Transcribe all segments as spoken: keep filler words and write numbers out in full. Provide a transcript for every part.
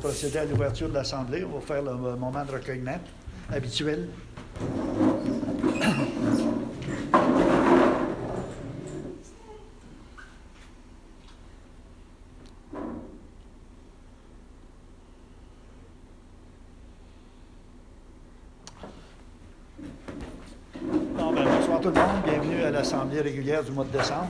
procéder à l'ouverture de l'Assemblée. On va faire le moment de recueillement habituel. Bon, ben, bonsoir tout le monde. Bienvenue à l'Assemblée régulière du mois de décembre.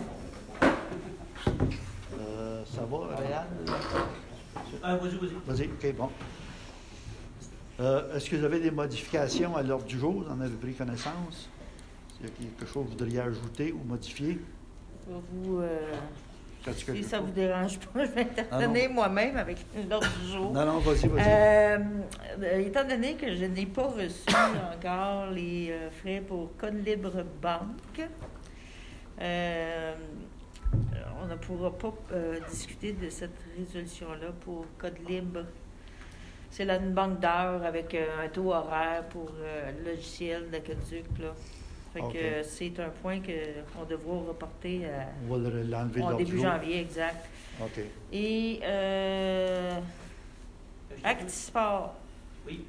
Euh, ça va, Réal? Ah, vas-y, vas-y. Vas-y, OK, bon. Euh, est-ce que vous avez des modifications à l'ordre du jour? Vous en avez pris connaissance? S'il y a quelque chose que vous voudriez ajouter ou modifier? Vous, euh, si ça ne vous dérange pas, je vais intervenir ah moi-même avec l'ordre du jour. Non, non, vas-y, vas-y. Euh, étant donné que je n'ai pas reçu encore les euh, frais pour Code Libre Banque, euh, on ne pourra pas euh, discuter de cette résolution-là pour Code Libre. C'est là une banque d'heures avec euh, un taux horaire pour euh, le logiciel d'aqueduc, là. Fait okay. que c'est un point qu'on devra reporter à, on va l'enlever en début janvier, exact. OK. Et euh, Actisport. Oui.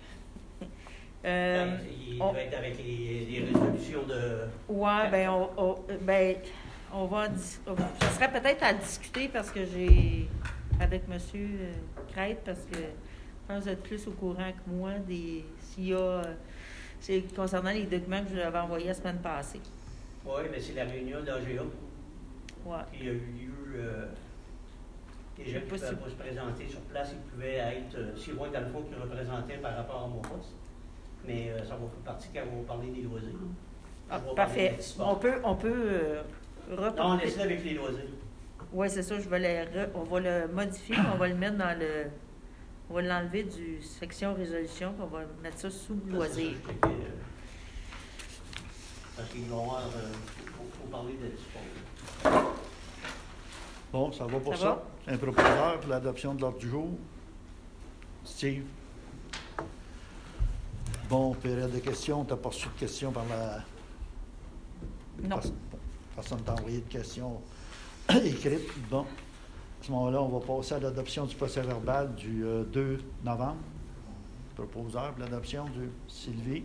euh, ben, il on, va être avec les, les résolutions de... Oui, bien, on, on, ben, on va... Ça serait peut-être à discuter parce que j'ai... Avec M. Crête, parce que je pense que vous êtes plus au courant que moi des s'il y a... C'est concernant les documents que je vous avais envoyés la semaine passée. Oui, mais c'est la réunion d'A G A. Oui. Il y a eu lieu. Euh, les gens qui ne pouvaient pas se présenter sur place, ils pouvaient être euh, si loin dans le fond qu'ils représentaient par rapport à mon poste. Mais euh, ça va faire partie quand on va parler des loisirs. Ah, parfait. On peut, on peut euh, reporter. Non, on laisse avec les loisirs. Oui, c'est ça. Je vais le re... On va le modifier, on va le mettre dans le. On va l'enlever du section résolution, puis on va mettre ça sous loisir. Euh, parce qu'il va y avoir, euh, faut, faut parler de sport. Bon, ça va pour ça. ça. Va? Un proposeur pour l'adoption de l'ordre du jour. Steve. Bon, période de questions. Tu n'as pas reçu de questions par la... Non. Personne, personne t'a envoyé de questions écrites. Bon. À ce moment-là, on va passer à l'adoption du procès-verbal du euh, deux novembre. Proposeur pour l'adoption de Sylvie.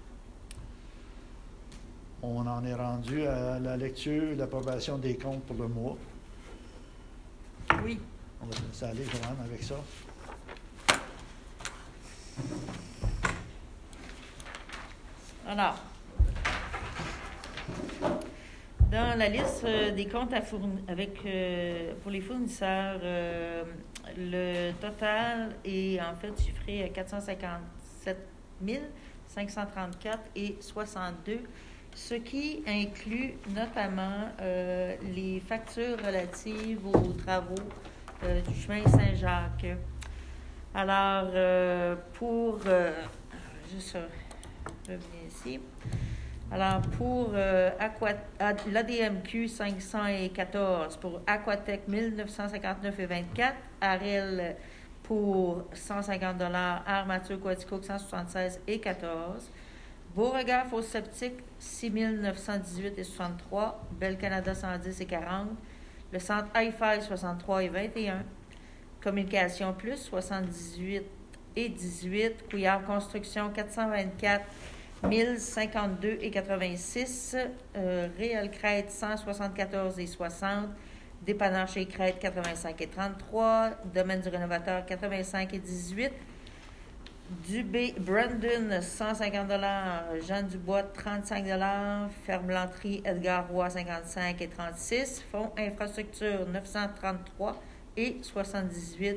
On en est rendu à la lecture et l'approbation des comptes pour le mois. Oui. On va laisser aller, Joanne, avec ça. Alors, dans la liste euh, des comptes à fourni- avec, euh, pour les fournisseurs, euh, le total est en fait chiffré à quatre cent cinquante-sept mille cinq cent trente-quatre et soixante-deux, ce qui inclut notamment euh, les factures relatives aux travaux euh, du chemin Saint-Jacques. Alors, euh, pour... Euh, juste revenir ici. Alors, pour euh, l'A D M Q cinq cent quatorze, pour Aquatec mille neuf cent cinquante-neuf et vingt-quatre, Arel pour cent cinquante dollars, Armature Quaticook cent soixante-seize et quatorze, Beauregard Fosse Septique six mille neuf cent dix-huit et soixante-trois, Bel Canada cent dix et quarante, le Centre Hi-Fi soixante-trois et vingt et un, Communication Plus soixante-dix-huit et dix-huit, Couillard Construction quatre cent vingt-quatre mille cinquante-deux et quatre-vingt-six, euh, Réal Crête cent soixante-quatorze et soixante, Dépanneur chez Crête quatre-vingt-cinq et trente-trois, Domaine du Rénovateur quatre-vingt-cinq et dix-huit, Dubé Brandon cent cinquante dollars, Jean Dubois trente-cinq dollars, Ferme-Lantry Edgar Roy cinquante-cinq et trente-six, Fonds Infrastructure neuf cent trente-trois et soixante-dix-huit,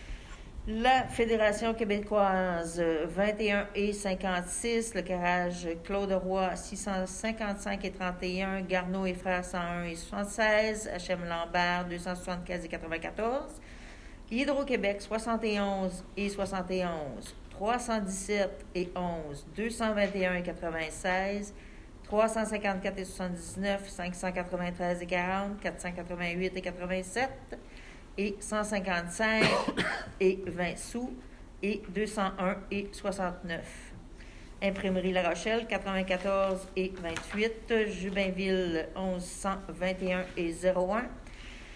la Fédération québécoise vingt et un et cinquante-six, le garage Claude Roy six cent cinquante-cinq et trente et un, Garneau et Frères cent un et soixante-seize, H M Lambert deux cent soixante-quinze et quatre-vingt-quatorze, Hydro-Québec soixante et onze et soixante et onze, trois cent dix-sept et onze, deux cent vingt et un et quatre-vingt-seize, trois cent cinquante-quatre et soixante-dix-neuf, cinq cent quatre-vingt-treize et quarante, quatre cent quatre-vingt-huit et quatre-vingt-sept, et cent cinquante-cinq et vingt sous et deux cent un et soixante-neuf. Imprimerie La Rochelle, quatre-vingt-quatorze et vingt-huit. Jubinville, onze cent vingt et un et zéro un.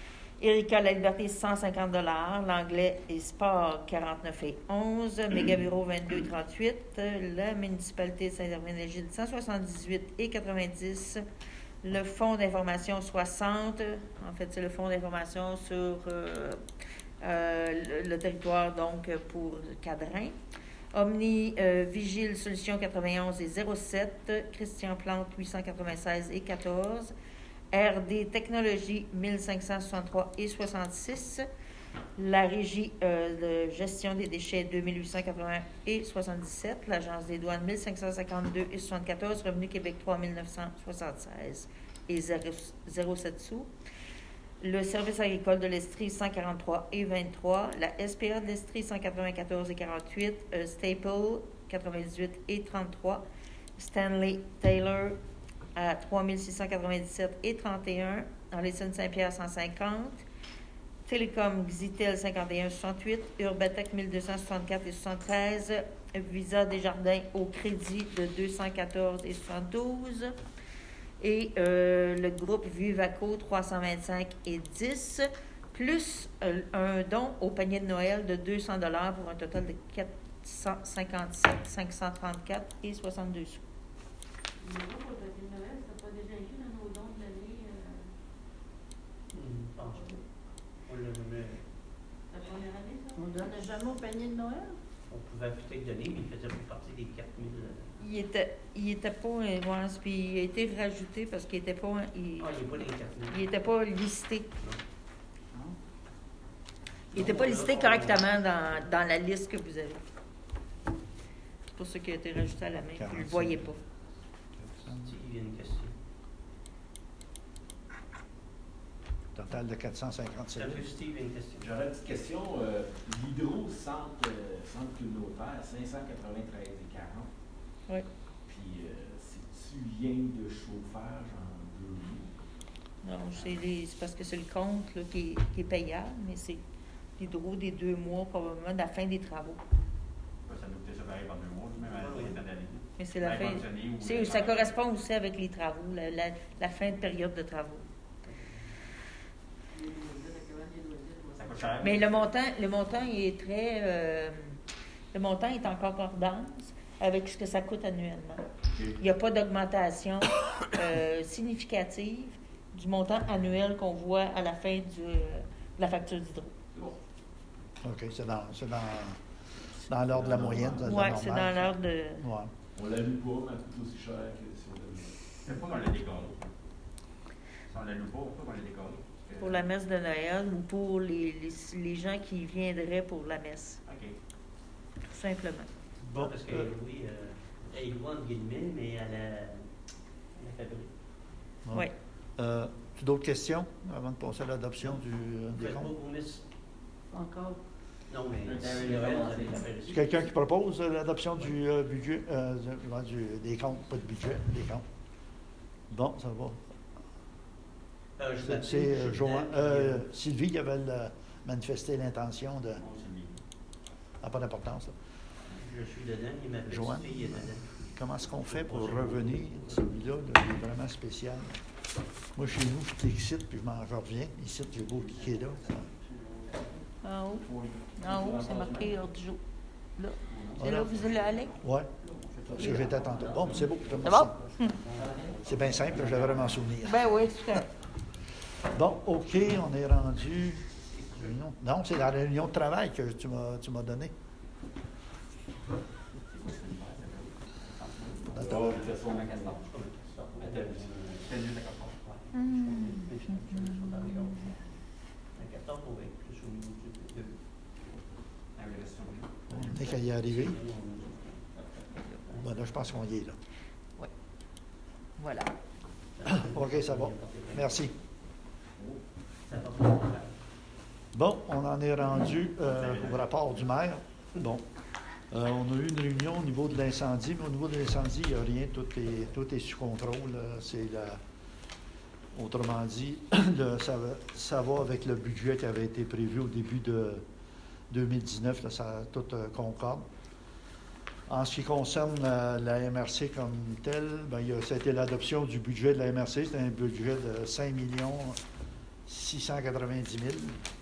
Erika La Liberté, cent cinquante dollars. L'anglais et sport, quarante-neuf et onze. Mégabureau, vingt-deux et trente-huit. La municipalité de Saint-Hermine-Gilles, cent soixante-dix-huit et quatre-vingt-dix. Le fonds d'information, soixante. En fait, c'est le fonds d'information sur euh, euh, le, le territoire, donc, pour Cadrin. Omni euh, Vigile Solution quatre-vingt-onze et zéro sept. Christian Plante, huit cent quatre-vingt-seize et quatorze. R D Technologies, mille cinq cent soixante-trois et soixante-six. La Régie euh, de gestion des déchets, deux mille huit cent quatre-vingts et soixante-dix-sept. L'Agence des douanes, mille cinq cent cinquante-deux et soixante-quatorze. Revenu Québec, trois mille neuf cent soixante-seize et zéro sept sous. Le Service agricole de l'Estrie, cent quarante-trois et vingt-trois. La S P A de l'Estrie, cent quatre-vingt-quatorze et quarante-huit. Euh, Staple, quatre-vingt-dix-huit et trente-trois. Stanley Taylor, à trois mille six cent quatre-vingt-dix-sept et trente et un. Dans les Saint-Pierre, cent cinquante. Télécom Xitel, cinquante et un soixante-huit. Urbatec, mille deux cent soixante-quatre et soixante-treize. Visa Desjardins au crédit de deux cent quatorze et soixante-douze. Et euh, le groupe Vivaco, trois cent vingt-cinq et dix. Plus euh, un don au panier de Noël de deux cents dollars pour un total de quatre cent cinquante-sept, cinq cent trente-quatre et soixante-deux sous. Le groupe au panier de Noël, ça n'a pas déjà inclus dans nos dons de l'année? Euh... Hum, je pense pas. On l'a jamais. La première année, ça? On donne jamais au panier de Noël? On pouvait peut-être donner, mais il faisait plus partie des quatre mille. Il était, il était pas, euh, ouais, puis il a été rajouté parce qu'il était pas, il, Ah, il n'est pas les quatre mille. il était pas listé. Non. Il était pas listé correctement dans, dans la liste que vous avez. C'est pour ça qu'il a été rajouté à la main. Vous ne le voyez pas. Steve, il y a une question. Total de quatre cent cinquante-sept. Ça fait Steve, il y a une question. J'aurais une petite question. Euh, L'hydro centre, euh, centre communautaire, cinq cent quatre-vingt-treize et quarante. Oui. Puis, euh, c'est-tu lien de chauffage en deux mois? Non, c'est, les, c'est parce que c'est le compte là, qui, est, qui est payable, mais c'est l'hydro des deux mois, probablement, de la fin des travaux. Ça nous fait séparer par deux mois, même à la fin d'année. Mais c'est la Bien fin. fonctionné ou C'est, le ça travail. correspond aussi avec les travaux, la, la, la fin de période de travaux. Ça coûte cher. Mais le montant, le montant il est très. Euh, le montant est en concordance avec ce que ça coûte annuellement. Okay. Il n'y a pas d'augmentation euh, significative du montant annuel qu'on voit à la fin du, euh, de la facture d'hydro. C'est bon. OK, c'est dans, c'est dans, dans l'ordre de la moyenne. de la Oui, c'est dans normale. l'ordre de. Ouais. On l'a lu pas, mais elle coûte aussi cher que si on l'avait. C'est pas qu'on l'a décoré. Si on la loue pas, pourquoi on l'a décoré? Parce que- Pour la messe de Noël ou pour les, les, les gens qui viendraient pour la messe, OK. tout simplement. Bon, Parce euh, qu'elle est louée, euh, elle est louée entre guillemets, mais à la, à la fabrique. bon. Oui. Euh, tu d'autres questions avant de passer à l'adoption du, euh, Vous des faites pas comptes? vos messes? Encore. Non, mais Un si dernier Noël, moment, vous allez la c'est- faire C'est ici. quelqu'un qui propose euh, l'adoption du euh, budget, euh, du- du- des comptes, pas de budget, des comptes. Bon, ça va. Euh, je C'est, m'appelle, c'est, je euh, suis Joanne- dedans, puis, euh, euh, Sylvie qui avait euh, manifesté l'intention de. On s'est mis. Ça n'a pas d'importance. Là. Je suis dedans, et ma petite Joanne? fille est dedans. Comment est-ce qu'on fait pour revenir? Celui-là, là, il est vraiment spécial. Moi, chez nous, je t'excite, puis je m'en je reviens. Ici, j'ai beau cliquer là. En haut, en haut, c'est marqué ordre du jour. Là. C'est Voilà. là que vous allez aller? Oui. Parce que j'étais tantôt. Bon, c'est beau. je te C'est remercie. bon? C'est bien simple, je vais vraiment m'en souvenir. Ben oui, c'est correct. Bon, OK, on est rendu. Réunion- Non, c'est la réunion de travail que tu m'as, tu m'as donnée. Oh, de toute façon, C'est mieux, d'accord. Un quatorze pour être plus au niveau du deux. Ah oui, reste sur lui. On est qu'à y arriver. Bon, là, je pense qu'on y est, là. Oui. Voilà. OK, ça va. Merci. Ça va pas mal. Bon, on en est rendu euh, au rapport du maire. Bon. Euh, on a eu une réunion au niveau de l'incendie, mais au niveau de l'incendie, il n'y a rien, tout est, tout est sous contrôle. là. C'est la, autrement dit, le- ça, va, ça va avec le budget qui avait été prévu au début de deux mille dix-neuf, là, ça tout euh, concorde. En ce qui concerne euh, la M R C comme telle, ben, il y a, ça a été l'adoption du budget de la M R C, c'est un budget de cinq millions six cent quatre-vingt-dix mille.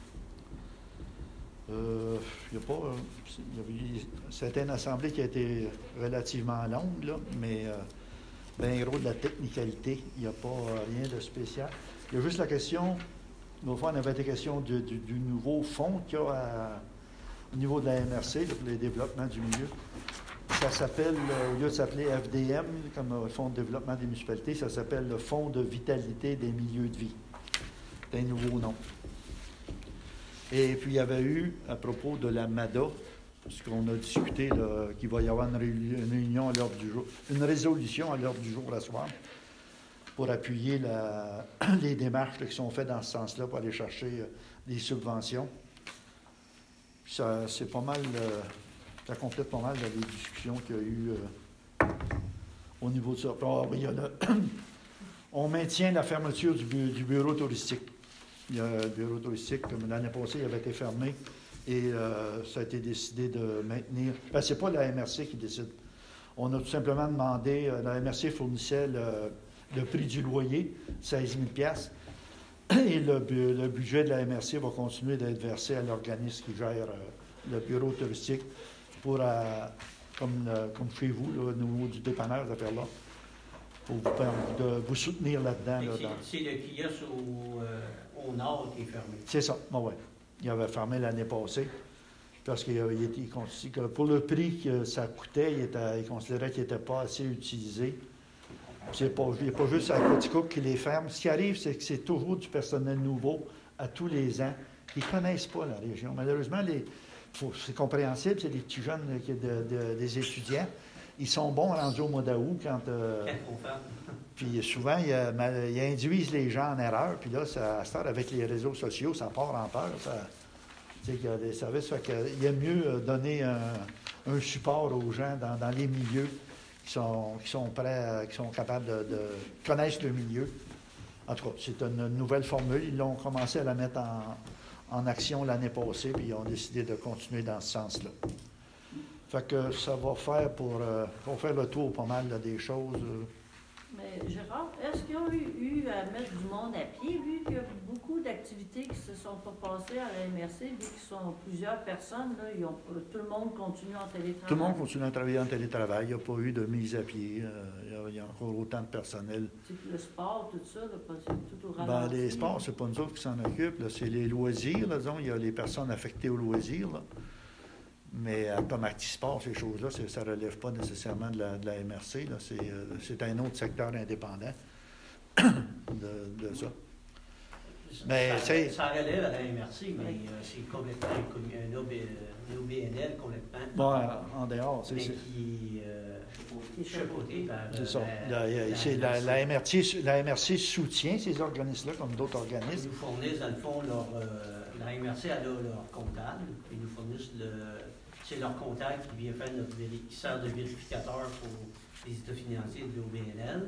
Euh, il y a pas, il y a eu, c'était une assemblée qui a été relativement longue, là, mais euh, bien gros de la technicalité. Il n'y a pas euh, rien de spécial. Il y a juste la question, l'autre fois, on avait été question du, du, du nouveau fonds qu'il y a à, au niveau de la M R C, là, pour les développements du milieu. Ça s'appelle, au lieu de s'appeler F D M, comme euh, Fonds de développement des municipalités, ça s'appelle le Fonds de vitalité des milieux de vie. C'est un nouveau nom. Et puis, il y avait eu, à propos de la M A D A, parce qu'on a discuté là, qu'il va y avoir une, réunion, une réunion à l'ordre du jour, une résolution à l'ordre du jour à soir pour appuyer la, les démarches là, qui sont faites dans ce sens-là pour aller chercher euh, des subventions. Puis ça, c'est pas mal, euh, ça complète pas mal là, les discussions qu'il y a eu euh, au niveau de ça. Puis, oh, il y a le, on maintient la fermeture du, bu, du bureau touristique. Il y a un bureau touristique, comme l'année passée, il avait été fermé et euh, ça a été décidé de maintenir. Ben, ce n'est pas la M R C qui décide. On a tout simplement demandé, euh, la M R C fournissait le, le prix du loyer, seize mille dollars, et le, le budget de la M R C va continuer d'être versé à l'organisme qui gère euh, le bureau touristique pour, euh, comme, euh, comme chez vous, là, au niveau du dépanneur, cette affaire-là, pour vous, de vous soutenir là-dedans. Là, c'est, dans... c'est le kiosque au, euh, au nord qui est fermé. C'est ça, bon, oui. Il avait fermé l'année passée parce qu'il il était, il, que pour le prix que ça coûtait, il, était, il considérait qu'il n'était pas assez utilisé. C'est pas, il n'y a pas juste à Coaticook qui les ferme. Ce qui arrive, c'est que c'est toujours du personnel nouveau à tous les ans qui ne connaissent pas la région. Malheureusement, les, faut, c'est compréhensible, c'est des petits jeunes, de, de, des étudiants. Ils sont bons rendus au mois d'août quand... Euh, puis souvent, ils, ils induisent les gens en erreur. Puis là, ça, à cette heure, avec les réseaux sociaux, ça part en peur. Ça, tu sais, qu'il y a des services. Fait que, il y a mieux donner un, un support aux gens dans, dans les milieux qui sont, qui sont prêts, qui sont capables de, de connaître le milieu. En tout cas, c'est une nouvelle formule. Ils l'ont commencé à la mettre en, en action l'année passée, puis ils ont décidé de continuer dans ce sens-là. Fait que ça va faire pour, euh, pour faire le tour pas mal là, des choses. Euh. Mais Gérard, est-ce qu'il y a eu, eu à mettre du monde à pied, vu qu'il y a beaucoup d'activités qui ne se sont pas passées à la M R C, vu qu'ils sont plusieurs personnes, là, ils ont, tout le monde continue en télétravail? Tout le monde continue à travailler en télétravail. Il n'y a pas eu de mise à pied. Euh, il, y a, il y a encore autant de personnel. Le sport, tout ça, là, c'est tout au ralenti. Ben, les sports, c'est pas nous autres qui s'en occupent. Là. C'est les loisirs. Là, disons, il y a les personnes affectées aux loisirs. Là. Mais euh, comme Actisport, ces choses-là, ça ne relève pas nécessairement de la, de la M R C. Là. C'est, euh, c'est un autre secteur indépendant de, de ça. Mais ça, c'est... ça relève à la M R C, mais euh, c'est complètement un O B N L complètement. Bon, en dehors, c'est mais ça. Qui euh, est chapeauté par. C'est ça. La, la, la, c'est la, la, M R C, la M R C soutient ces organismes-là comme d'autres organismes. Ils nous fournissent, dans le fond, leur, euh, la M R C a leur, leur comptable. Ils nous fournissent le. C'est leur comptable qui vient faire notre qui sert de vérificateur pour les états financiers de l'O B N L.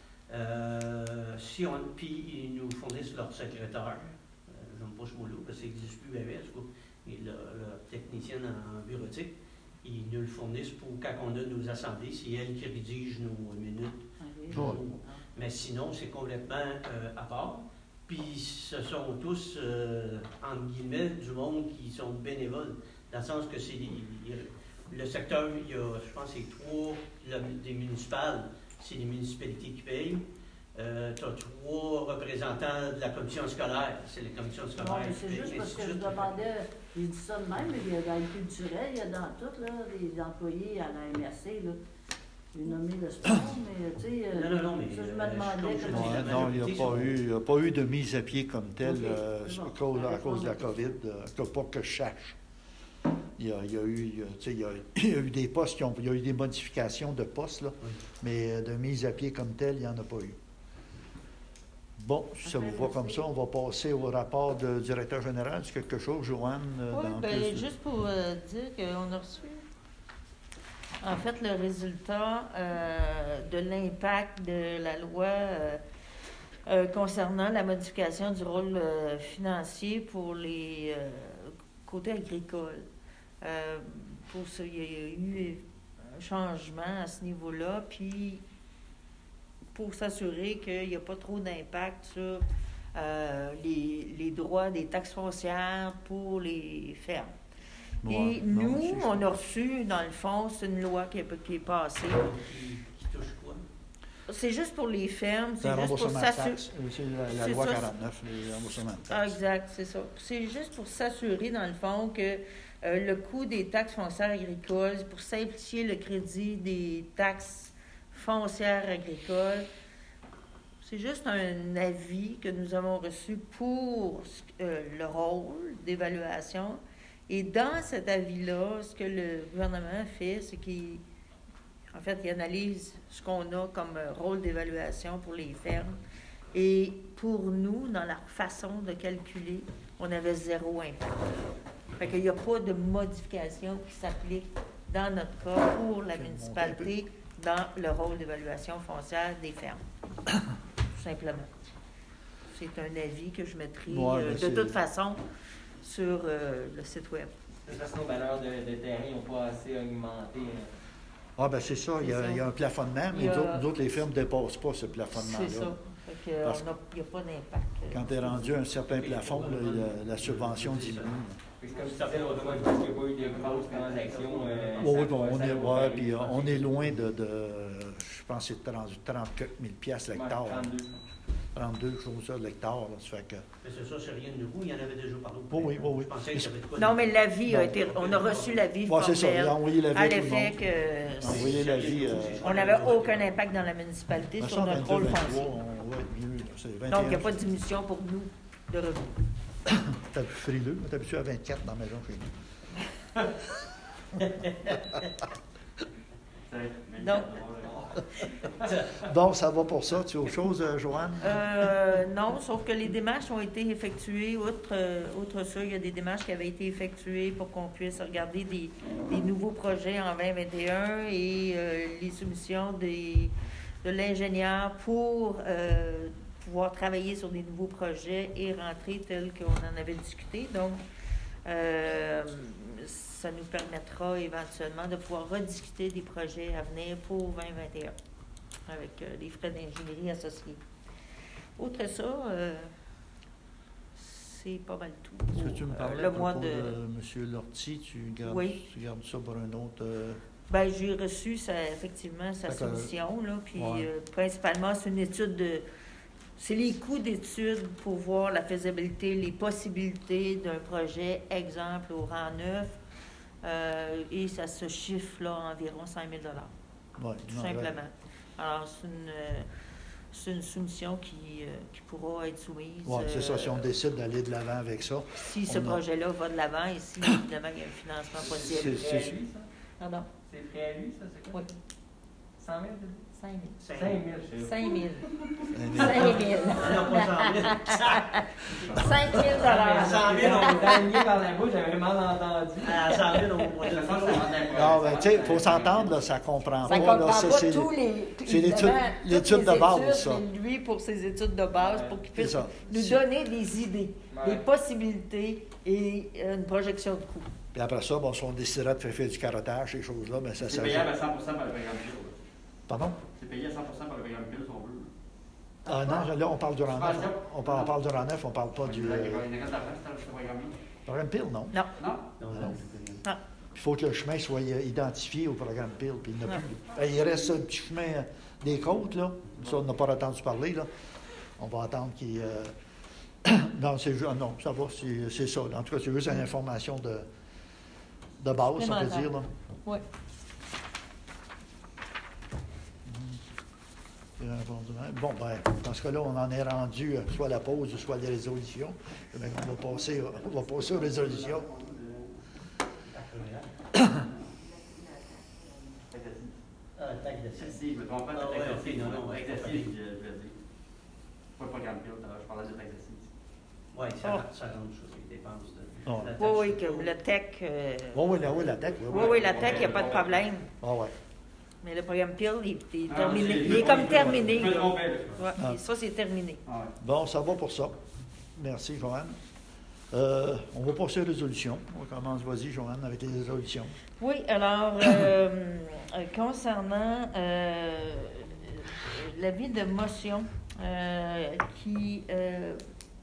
Euh, si on, puis ils nous fournissent leur secrétaire. Euh, j'aime pas ce mot-là, parce que ça n'existe plus avec, et leur, leur technicienne en bureautique. Ils nous le fournissent pour quand on a nos assemblées. C'est elle qui rédige nos minutes. Okay. Nos, mais sinon, c'est complètement euh, à part. Puis ce sont tous, euh, entre guillemets, du monde qui sont bénévoles. Dans le sens que c'est les, les, le secteur, il y a, je pense, c'est trois le, des municipales, c'est les municipalités qui payent. Euh, tu as trois représentants de la commission scolaire, c'est les commissions scolaires. Non, mais c'est juste parce que je demandais, j'ai dit ça de même, mais il y a dans le culturel, il y a dans tout, là, les employés à la M R C, là. J'ai nommé le sport, mais tu sais, non, non, non, mais, ça, je me demandais euh, comment... Non, non il n'y a, pas eu, a pas eu de mise à pied comme telle okay. euh, bon, à, cause, à cause de la COVID, euh, pas que je sache. Il y a, il y a eu, il y a, il y a, il y a eu des postes, qui ont, il y a eu des modifications de postes, là, oui. mais de mise à pied comme telle, il n'y en a pas eu. Bon, si ça vous va comme ça, on va passer au rapport du directeur général. Est-ce quelque chose, Joanne? Oui, dans bien, plus... juste pour euh, dire qu'on a reçu, en fait, le résultat euh, de l'impact de la loi euh, euh, concernant la modification du rôle euh, financier pour les euh, côtés agricoles. Euh, pour ça, il y a eu un changement à ce niveau-là, puis pour s'assurer qu'il n'y a pas trop d'impact sur euh, les, les droits des taxes foncières pour les fermes. Ouais, Et non, nous, c'est ça. on a reçu, dans le fond, c'est une loi qui est, qui est passée. Qui, qui touche quoi? C'est juste pour les fermes, C'est c'est un juste pour remboursement de s'assurer. taxes. Euh, C'est la, la C'est loi ça. quarante-neuf, les remboursements de Ah, taxes. exact, c'est ça. C'est juste pour s'assurer, dans le fond, que euh, le coût des taxes foncières agricoles, pour simplifier le crédit des taxes foncières agricoles, c'est juste un avis que nous avons reçu pour euh, le rôle d'évaluation. Et dans cet avis-là, ce que le gouvernement fait, c'est qu'il en fait, il analyse ce qu'on a comme euh, rôle d'évaluation pour les fermes. Et pour nous, dans leur façon de calculer, on avait zéro impact. Fait qu'il n'y a pas de modification qui s'applique dans notre cas pour la municipalité dans le rôle d'évaluation foncière des fermes. Tout simplement. C'est un avis que je mettrai Ouais, euh, mais de c'est- toute façon sur euh, le site web. De toute façon, nos valeurs de, de terrain n'ont pas assez augmenté. hein. Ah, ben c'est ça, il y, a, C'est ça. il y a un plafonnement, mais Il y a- nous autres, nous autres, les fermes ne dépassent pas ce plafonnement-là. C'est ça. Fait que, Parce on a- il n'y a pas d'impact. euh, Quand tu es rendu à un certain plafond, là, la, la subvention diminue. Fait que C'est comme si tu disais l'autre fois, parce qu'il n'y a pas eu de grosses transactions. euh, Oui, ça- oui, bon, on ça est, vaut ouais, bien puis euh, le on est loin de, de je pense que c'est rendu trente mille piastres Ouais, l'hectare. trente-deux. trente-deux, chose ça, l'hectare. Là, ça fait que... Mais c'est ça, c'est rien de nouveau. Il y en avait déjà parlé. Oui, oui, oui, oui. Je pensais qu'il y avait de quoi Non, de- mais l'avis a Non. été. On a reçu l'avis Ouais, c'est ça, il formel a envoyé l'avis à à tout le l'effet monde. que Il a envoyé l'avis. Euh, on n'avait aucun impact dans la municipalité de toute sur façon, notre vingt-deux, rôle vingt-trois, foncier. on va être mieux. là, c'est vingt et un. Donc, il n'y a pas de diminution pour nous de revenus. T'es plus frileux, t'es habitué à vingt-quatre dans la maison chez nous. Donc, Bon, ça va pour ça. Tu as autre chose, euh, Joanne? Euh, non, sauf que les démarches ont été effectuées. Outre, euh, outre ça, il y a des démarches qui avaient été effectuées pour qu'on puisse regarder des, des nouveaux projets en vingt vingt et un et euh, les soumissions des, de l'ingénieur pour euh, pouvoir travailler sur des nouveaux projets et rentrer tels qu'on en avait discuté. Donc, euh, ça nous permettra éventuellement de pouvoir rediscuter des projets à venir pour vingt vingt et un avec euh, les frais d'ingénierie associés. Outre ça, euh, c'est pas mal tout. Est-ce que pour, tu me euh, parlais le à mois propos de... de M. Lortie? Tu gardes, Oui. tu gardes ça pour un autre... euh, Ben, j'ai reçu sa, effectivement sa Fait que- soumission, là, puis Ouais. euh, principalement, c'est une étude de... C'est les coûts d'étude pour voir la faisabilité, les possibilités d'un projet, exemple, au rang neuf, euh, et ça se chiffre, là, environ cinq mille dollars. ouais, Tout non, simplement. Alors, c'est une, euh, c'est une soumission qui, euh, qui pourra être soumise. Ouais, c'est ça, si on euh, décide d'aller de l'avant avec ça. si ce on a- projet-là va de l'avant et si, évidemment, il y a un financement possible. C'est- C'est frais à lui, ça? Pardon? C'est frais à lui, ça? C'est quoi? Oui, cent mille? cinq mille. Cinq cinq mille, je sais. cinq mille. Un- cinq mille. Non, pas cent mille. cinq mille À dollars. cent mille, on est aligné par la bouche, j'avais vraiment entendu. À cent mille, on va De toute dire façon, ça. Non, mais tu sais, il faut s'entendre, là, ça comprend Ça ne pas. comprend là, ça, pas c'est- tous les... c'est l'étude- évidemment, l'étude toutes de les base, études, ça. mais lui, pour ses études de base, Ouais, pour qu'il c'est puisse ça. nous C'est- donner des idées, Ouais. des possibilités et euh, une projection de coût. Puis après ça, bon, si on déciderait de faire, faire du carottage, ces choses-là, mais ça C'est ça payable à cent pour cent par le programme PIL. Pardon? C'est payé à cent pour cent par le programme PIL, si on veut. Ah non, là, on parle du rang neuf. Subvention. On parle, on parle du rang neuf, on parle pas du... Il y a euh, une grande d'argent, c'est le programme PIL. programme PIL, non. Non. Non? Non, Non. non. Ah. Il faut que le chemin soit euh, identifié au programme PIL, puis il n'y en a Ouais. plus. Ben, il reste un petit chemin euh, des côtes, là. Ça, on n'a pas entendu parler, là. On va attendre qu'il... euh, non, c'est ju- ah, non, ça va, c'est c'est ça. En tout cas, c'est juste une information de, de base, on peut Supplémentaire. dire, là. Oui. Bon, ben, dans ce cas-là, on en est rendu euh, soit à la pause, soit à la résolution. Eh bien, on va passer, euh, on va passer aux résolutions. Ah, taxe d'assiette. Si, je me trompe pas, Ah, c'est ouais, taxe ok, non, non, d'assiette. ouais, Taxe c'est d'assiette, pas je voulais dire. Pas le programme PIL, je parlais de taxe d'assiette. Oui, ça, Oh. rentre- ça rentre sur les dépenses de Oh. la taxe. Oui, oui, que le tech... euh, Oui, oui, là, oui, la tech. oui, oui, la tech, il n'y a pas de problème. Ah, ouais. Mais le programme PIL, il, il est Ah, terminé. c'est- Il est comme terminé. Je me là. trompais, là. Ouais, Ah. et ça, c'est terminé. Ah ouais. Bon, ça va pour ça. Merci, Joanne. Euh, on va passer aux résolutions. On commence, vas-y, Joanne, avec les résolutions. Oui, alors, euh, euh, concernant euh, l'avis de motion euh, qui euh,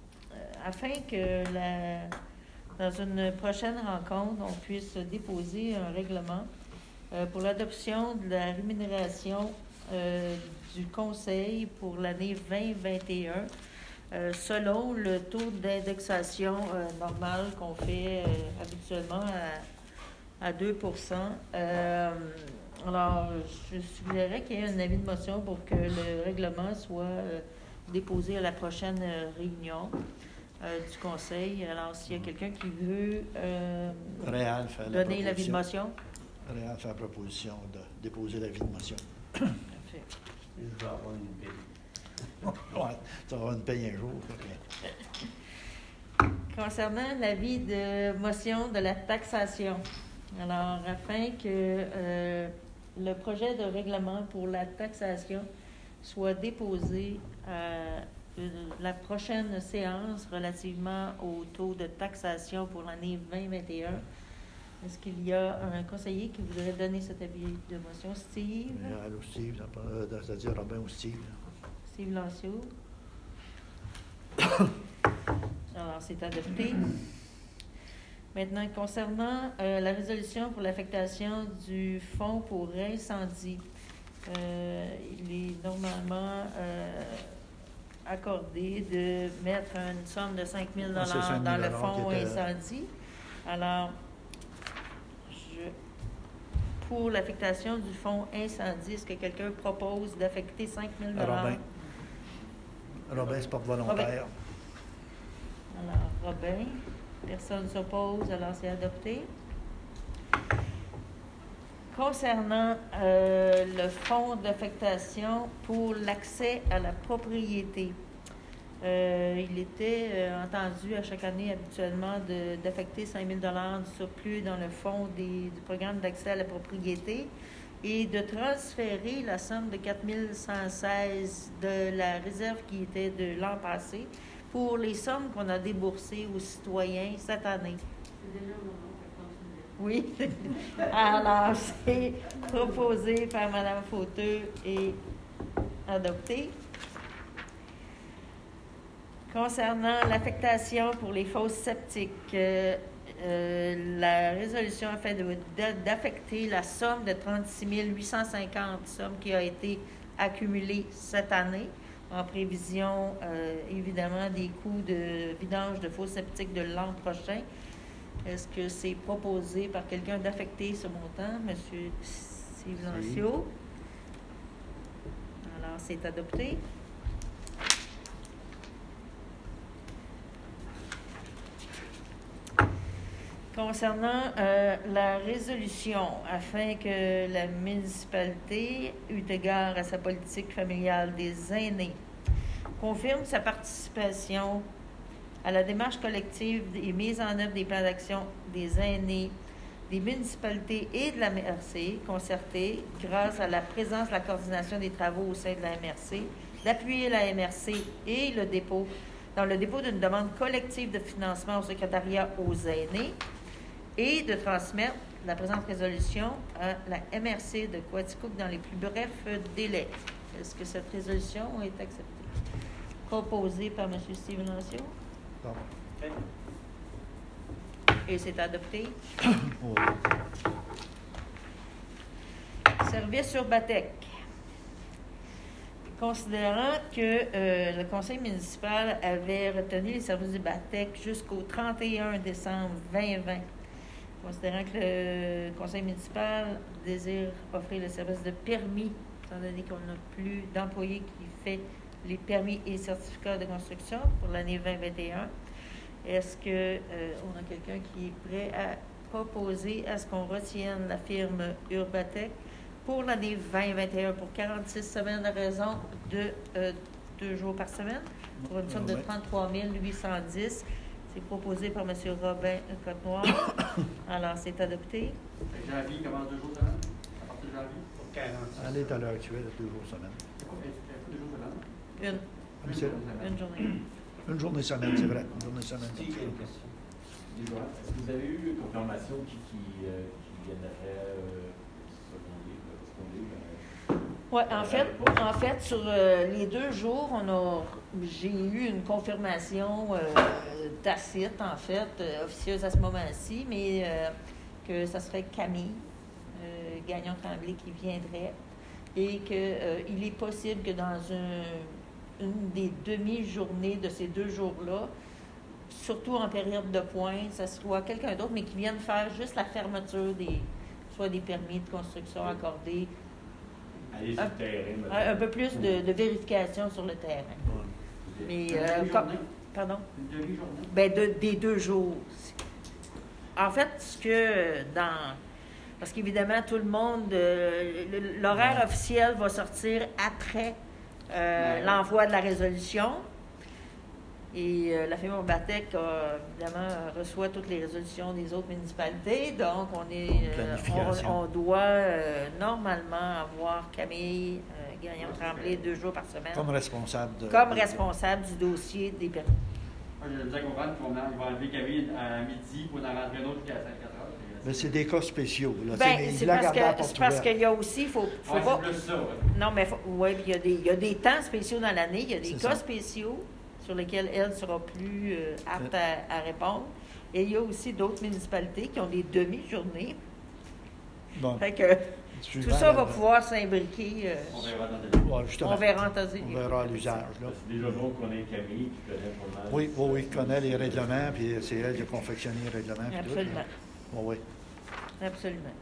afin que la, dans une prochaine rencontre, on puisse déposer un règlement euh, pour l'adoption de la rémunération euh, du Conseil pour l'année vingt vingt et un, euh, selon le taux d'indexation euh, normal qu'on fait euh, habituellement à, à deux pour cent. Euh, alors, je suggérerais qu'il y ait un avis de motion pour que le règlement soit euh, déposé à la prochaine euh, réunion euh, du Conseil. Alors, s'il y a quelqu'un qui veut euh, Réal fait la donner l'avis de motion. Réal fait la proposition de déposer l'avis de motion. Parfait. Je vais avoir une paye. Ouais, tu vas avoir une paye un jour. ok. Concernant l'avis de motion de la taxation, alors, afin que euh, le projet de règlement pour la taxation soit déposé à la prochaine séance relativement au taux de taxation pour l'année vingt vingt et un, est-ce qu'il y a un conseiller qui voudrait donner cet avis de motion? Steve? Réal ou Steve, ça peut- c'est-à-dire Robin ou Steve. Steve Lancio. Alors, c'est adopté. Maintenant, concernant euh, la résolution pour l'affectation du fonds pour incendie, euh, il est normalement euh, accordé de mettre une somme de cinq mille Ah, c'est dollars cinq mille dans le dollars fonds qui était- incendie. Alors, je, pour l'affectation du fonds incendie, est-ce que quelqu'un propose d'affecter cinq mille dollars? Robin. Robin, c'est porte volontaire. Alors, Robin, personne ne s'oppose, alors c'est adopté. Concernant euh, le fonds d'affectation pour l'accès à la propriété, euh, il était euh, entendu à chaque année habituellement de- d'affecter cinq mille dollars du surplus dans le fonds des- du programme d'accès à la propriété et de transférer la somme de quatre mille cent seize de la réserve qui était de l'an passé pour les sommes qu'on a déboursées aux citoyens cette année. C'est déjà mon nom, Oui. Alors, c'est proposé par Mme Fauteux et adopté. Concernant l'affectation pour les fosses septiques, euh, euh, la résolution a fait de- de- d'affecter la somme de trente-six mille huit cent cinquante, somme qui a été accumulée cette année en prévision, euh, évidemment, des coûts de vidange de fosses septiques de l'an prochain. Est-ce que c'est proposé par quelqu'un d'affecter ce montant, M. Silencio? Alors, c'est adopté. Concernant euh, la résolution, afin que la municipalité, eu égard à sa politique familiale des aînés, confirme sa participation à la démarche collective et mise en œuvre des plans d'action des aînés, des municipalités et de la M R C concertée grâce à la présence de la coordination des travaux au sein de la M R C, d'appuyer la M R C et le dépôt, dans le dépôt d'une demande collective de financement au secrétariat aux aînés et de transmettre la présente résolution à la M R C de Coaticook dans les plus brefs délais. Est-ce que cette résolution est acceptée? Proposée par M. Steve Lancio. Bon. OK. Et c'est adopté. Oui. Service Urbatec. Considérant que euh, le conseil municipal avait retenu les services du Batec jusqu'au trente et un décembre vingt vingt, considérant que le conseil municipal désire offrir le service de permis, étant donné qu'on n'a plus d'employés qui fait les permis et certificats de construction pour l'année vingt vingt et un, est-ce qu'on euh, a quelqu'un qui est prêt à proposer à ce qu'on retienne la firme Urbatec pour l'année vingt vingt et un pour quarante-six semaines à raison de euh, deux jours par semaine, pour une somme de trente-trois mille huit cent dix. C'est proposé par M. Robin Côte-Noire. Alors, c'est adopté. Janvier commence deux jours semaine? À partir de janvier? Pour quarante. Elle est à l'heure actuelle, deux jours semaine. C'est quoi? Deux jours semaine? Une, Oui, c'est- une journée. Une journée semaine, c'est vrai. Une journée semaine. Steve, il y a une question. Dis-moi, est-ce que vous avez eu confirmation qui, qui, euh, qui viendrait euh, seconder, euh, seconder, euh, Oui, en fait, en fait, sur euh, les deux jours, on a, j'ai eu une confirmation euh, tacite, en fait, euh, officieuse à ce moment-ci, mais euh, que ça serait Camille euh, Gagnon-Tremblay qui viendrait et qu'il euh, est possible que dans un, une des demi-journées de ces deux jours-là, surtout en période de pointe, ça soit quelqu'un d'autre, mais qui vienne faire juste la fermeture des, soit des permis de construction accordés. Aller sur Un, le terrain. un, un peu plus de, de vérification sur le terrain. Ouais. Mais, Une euh, demi-journée? comme, pardon? Une demi-journée? Ben, de, des deux jours. En fait, ce que dans... Parce qu'évidemment, tout le monde... euh, le- l'horaire Ouais. officiel va sortir après euh, Ouais. l'envoi de la résolution. Et euh, la firme Urbatec, euh, évidemment, reçoit toutes les résolutions des autres municipalités. Donc, on est... euh, Planification. on, on doit euh, normalement avoir Camille euh, Gagnon-Tremblay deux jours par semaine Comme responsable de... comme responsable du dossier des permis. Moi, j'ai bien comprendre qu'ils vont ils vont enlever Camille à midi pour en rentrer un autre jusqu'à cinq quatre heures. Mais c'est des cas spéciaux. Là. Ben, Tu sais, c'est il l'a parce gardé à la que porte c'est parce ouverte. qu'il y a aussi, il faut, faut Ouais, pas. c'est plus ça, ouais. Non, mais faut- ouais, puis il y a des, il y a des temps spéciaux dans l'année, il y a des C'est cas ça. spéciaux sur lesquels elle sera plus euh, apte à, à répondre. Et il y a aussi d'autres municipalités qui ont des demi-journées. Bon, Fait que tout suivant ça la- va pouvoir s'imbriquer. euh, On verra dans le Ouais, justement. on verra en tasé. On verra à l'usage. Là. C'est déjà bon qu'on ait Camille qui connaît pas mal. Oui, oui, oui, il connaît les règlements, puis c'est elle qui a confectionné les règlements. puis tout, Absolument. là. Oui, oui. Absolument.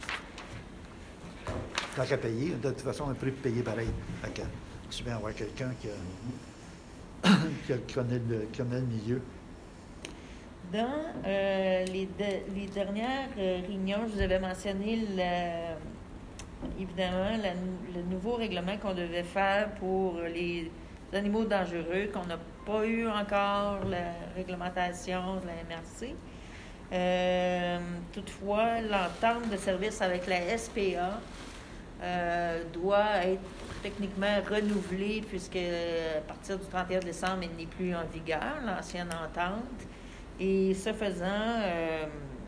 Tant qu'à payer, de toute façon, on est prêt pour payer pareil. Fait que, c'est bien avoir quelqu'un qui, a- qui, a- qui connaît le, qui connaît le milieu. Dans euh, les, de- les dernières euh, réunions, je vous avais mentionné la- évidemment la nou- le nouveau règlement qu'on devait faire pour les animaux dangereux, qu'on n'a pas eu encore la réglementation de la M R C. Euh, toutefois, l'entente de service avec la S P A euh, doit être techniquement renouvelée puisque à partir du trente et un décembre, elle n'est plus en vigueur, l'ancienne entente. Et ce faisant, euh,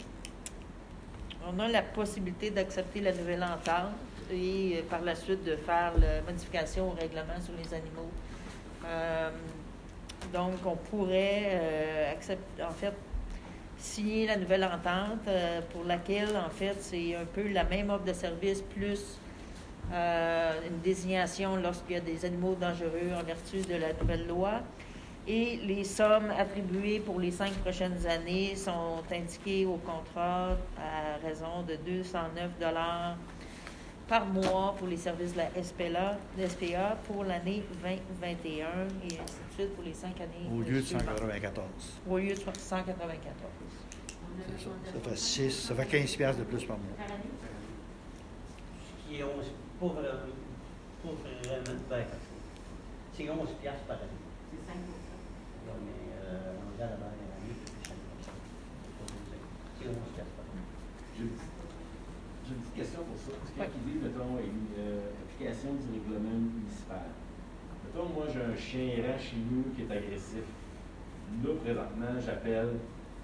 on a la possibilité d'accepter la nouvelle entente et euh, par la suite de faire la modification au règlement sur les animaux. Euh, donc, on pourrait euh, accepter, en fait, signer la nouvelle entente euh, pour laquelle, en fait, c'est un peu la même offre de service plus euh, une désignation lorsqu'il y a des animaux dangereux en vertu de la nouvelle loi. Et les sommes attribuées pour les cinq prochaines années sont indiquées au contrat à raison de deux cent neuf dollars par mois pour les services de la S P A, de S P A pour l'année vingt vingt et un et ainsi de suite pour les cinq années Au lieu de cent suivantes. quatre-vingt-quatorze. Au lieu de cent quatre-vingt-quatorze. C'est ça. Ça fait six, ça fait quinze piastres de plus par mois. Par année? Ce qui est onze, pour, euh, pour vraiment, ben, c'est onze piastres par année. C'est cinq pour cent. Ouais, mais euh, on regarde la dernière année, c'est cinq pour cent. C'est onze piastres par année. J'ai une petite- j'ai une petite question pour ça. Parce que Ouais. quand ils disent, mettons, une euh, application du règlement municipal. Mettons, moi, j'ai un chien errant chez nous qui est agressif. Là, présentement, j'appelle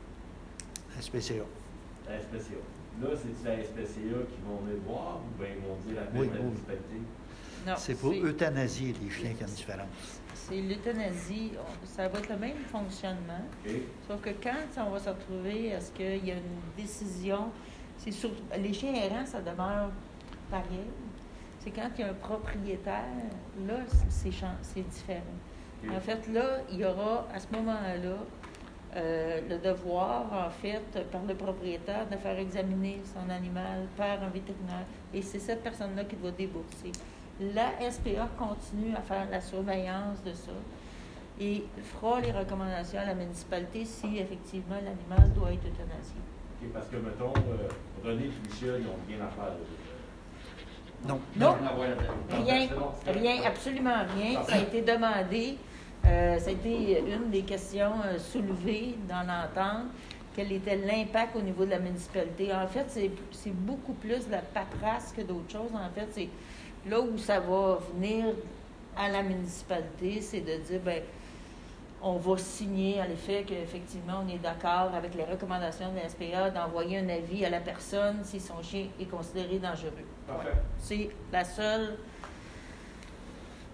S P C A. la S P C A. Là, c'est-tu la S P C A qui vont venir voir ou bien ils vont dire la Oui, la oui. municipalité? Non, C'est pour euthanasier les chiens qui ont une différence. C'est l'euthanasie. On- Ça va être le même fonctionnement. OK? Sauf que quand on va se retrouver à ce qu'il y a une décision, c'est sur les chiens errants, ça demeure pareil. C'est quand il y a un propriétaire, là, c'est- c'est chan- c'est différent. OK. En fait, là, il y aura à ce moment-là euh, le devoir, en fait, par le propriétaire, de faire examiner son animal par un vétérinaire. Et c'est cette personne-là qui doit débourser. La S P A continue à faire la surveillance de ça et fera les recommandations à la municipalité si effectivement l'animal doit être euthanasié. OK, parce que, mettons, euh, René et Michel, ils n'ont rien à faire. là. Non. Non. On envoie là-dedans. Rien, c'est bon, c'est rien, bon. absolument rien. Ça a été demandé. Euh, ça a été une des questions euh, soulevées dans l'entente. Quel était l'impact au niveau de la municipalité? En fait, c'est, c'est beaucoup plus de la paperasse que d'autres choses. En fait, c'est là où ça va venir à la municipalité, c'est de dire, ben, on va signer à l'effet qu'effectivement, on est d'accord avec les recommandations de la S P A d'envoyer un avis à la personne si son chien est considéré dangereux. Parfait. C'est la seule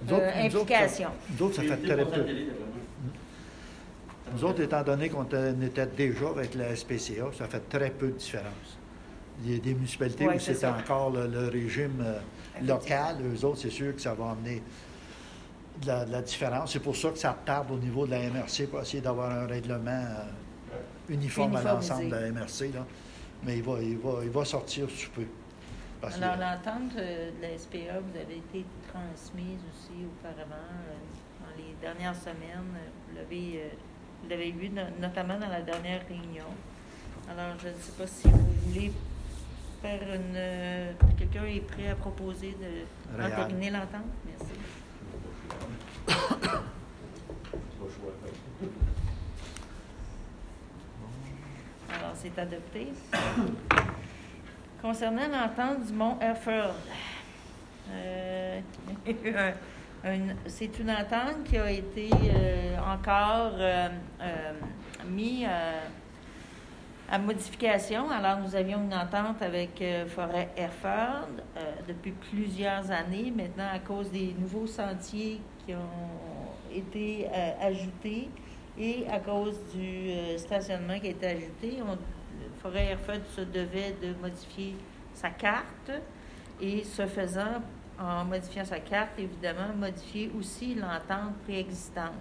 Nous autres, Euh, nous autres, implication. ça- Nous autres, ça fait C'est très pour peu. la télé, d'après moi. Nous autres, étant donné qu'on était- on était déjà avec la S P C A, ça fait très peu de différence. Il y a des municipalités Ouais, où c'est c'est ça. encore le, le régime euh, local. Eux autres, c'est sûr que ça va amener de la, de la différence. C'est pour ça que ça tarde au niveau de la M R C pour essayer d'avoir un règlement euh, uniforme à Uniformisé. l'ensemble de la M R C. Là. Mais il va, il, va, il va sortir sous peu. Parce que- Alors, l'entente euh, de la S P A vous avez été transmise aussi auparavant, euh, dans les dernières semaines. euh, Vous l'avez, euh, vous l'avez vu no- notamment dans la dernière réunion. Alors, je ne sais pas si vous voulez faire une... euh, quelqu'un est prêt à proposer de Réal. entériner l'entente? Merci. C'est pas le choix. Alors, c'est adopté. Concernant l'entente du Mont Herford, euh, un- un- c'est une entente qui a été euh, encore euh, euh, mise à, à modification. Alors, nous avions une entente avec euh, Forêt Herford euh, depuis plusieurs années. Maintenant, à cause des nouveaux sentiers qui ont été euh, ajoutés et à cause du euh, stationnement qui a été ajouté, on, Forêt Herford se devait de modifier sa carte et ce faisant, en modifiant sa carte, évidemment, modifier aussi l'entente préexistante.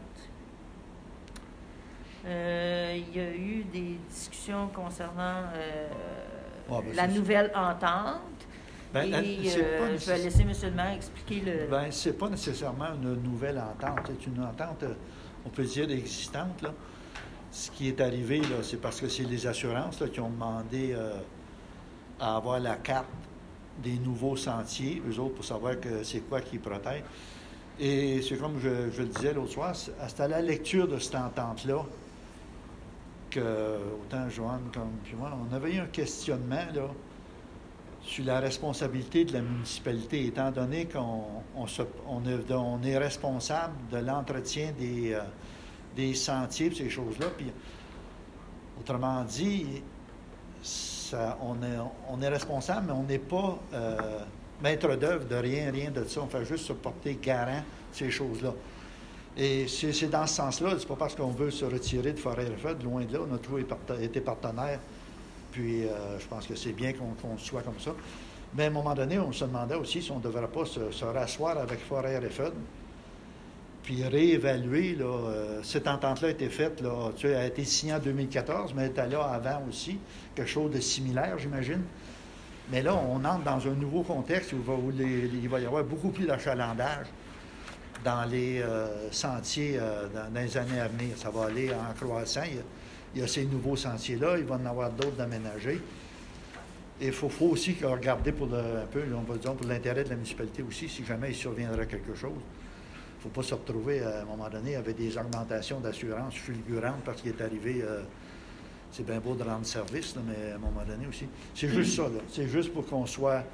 Euh, il y a eu des discussions concernant euh, Ah, ben, la c'est- nouvelle entente. Ben, la- et c'est euh, pas je vais nécessaire- laisser M. le maire expliquer le... Ben, c'est pas nécessairement une nouvelle entente. C'est une entente, euh, on peut dire, existante. Là. Ce qui est arrivé, là, c'est parce que c'est les assurances là, qui ont demandé euh, à avoir la carte des nouveaux sentiers, eux autres, pour savoir que c'est quoi qui protège. Et c'est comme je, je le disais l'autre soir, c'est c'est à la lecture de cette entente-là que, autant Joanne comme puis moi, on avait eu un questionnement, là, sur la responsabilité de la municipalité, étant donné qu'on on se- on est, on est responsable de l'entretien des, euh, des sentiers et ces choses-là. Puis, autrement dit, ça, on, est, on est responsable, mais on n'est pas euh, maître d'œuvre de rien, rien de ça. On fait juste se porter garant de ces choses-là. Et c'est, c'est dans ce sens-là, c'est pas parce qu'on veut se retirer de Forêt Herford, loin de là, on a toujours été partenaire. Puis, euh, je pense que c'est bien qu'on, qu'on soit comme ça. Mais à un moment donné, on se demandait aussi si on ne devrait pas se, se rasseoir avec Forêt Herford, puis réévaluer. Là, euh, cette entente-là a été faite, là, tu sais, elle a été signée en deux mille quatorze, mais elle était là avant aussi, quelque chose de similaire, j'imagine. Mais là, on entre dans un nouveau contexte où, il va, où les- il va y avoir beaucoup plus d'achalandage dans les euh, sentiers euh, dans, dans les années à venir. Ça va aller en croissant. Il y a, il y a ces nouveaux sentiers-là, il va en avoir d'autres d'aménagés. Et il faut, faut aussi regarder pour le, un peu, on va dire, pour l'intérêt de la municipalité aussi, si jamais il surviendrait quelque chose. Il ne faut pas se retrouver à un moment donné avec des augmentations d'assurance fulgurantes parce qu'il est arrivé, euh, c'est bien beau de rendre service, là, mais à un moment donné aussi. C'est juste ça, là. C'est juste pour qu'on soit...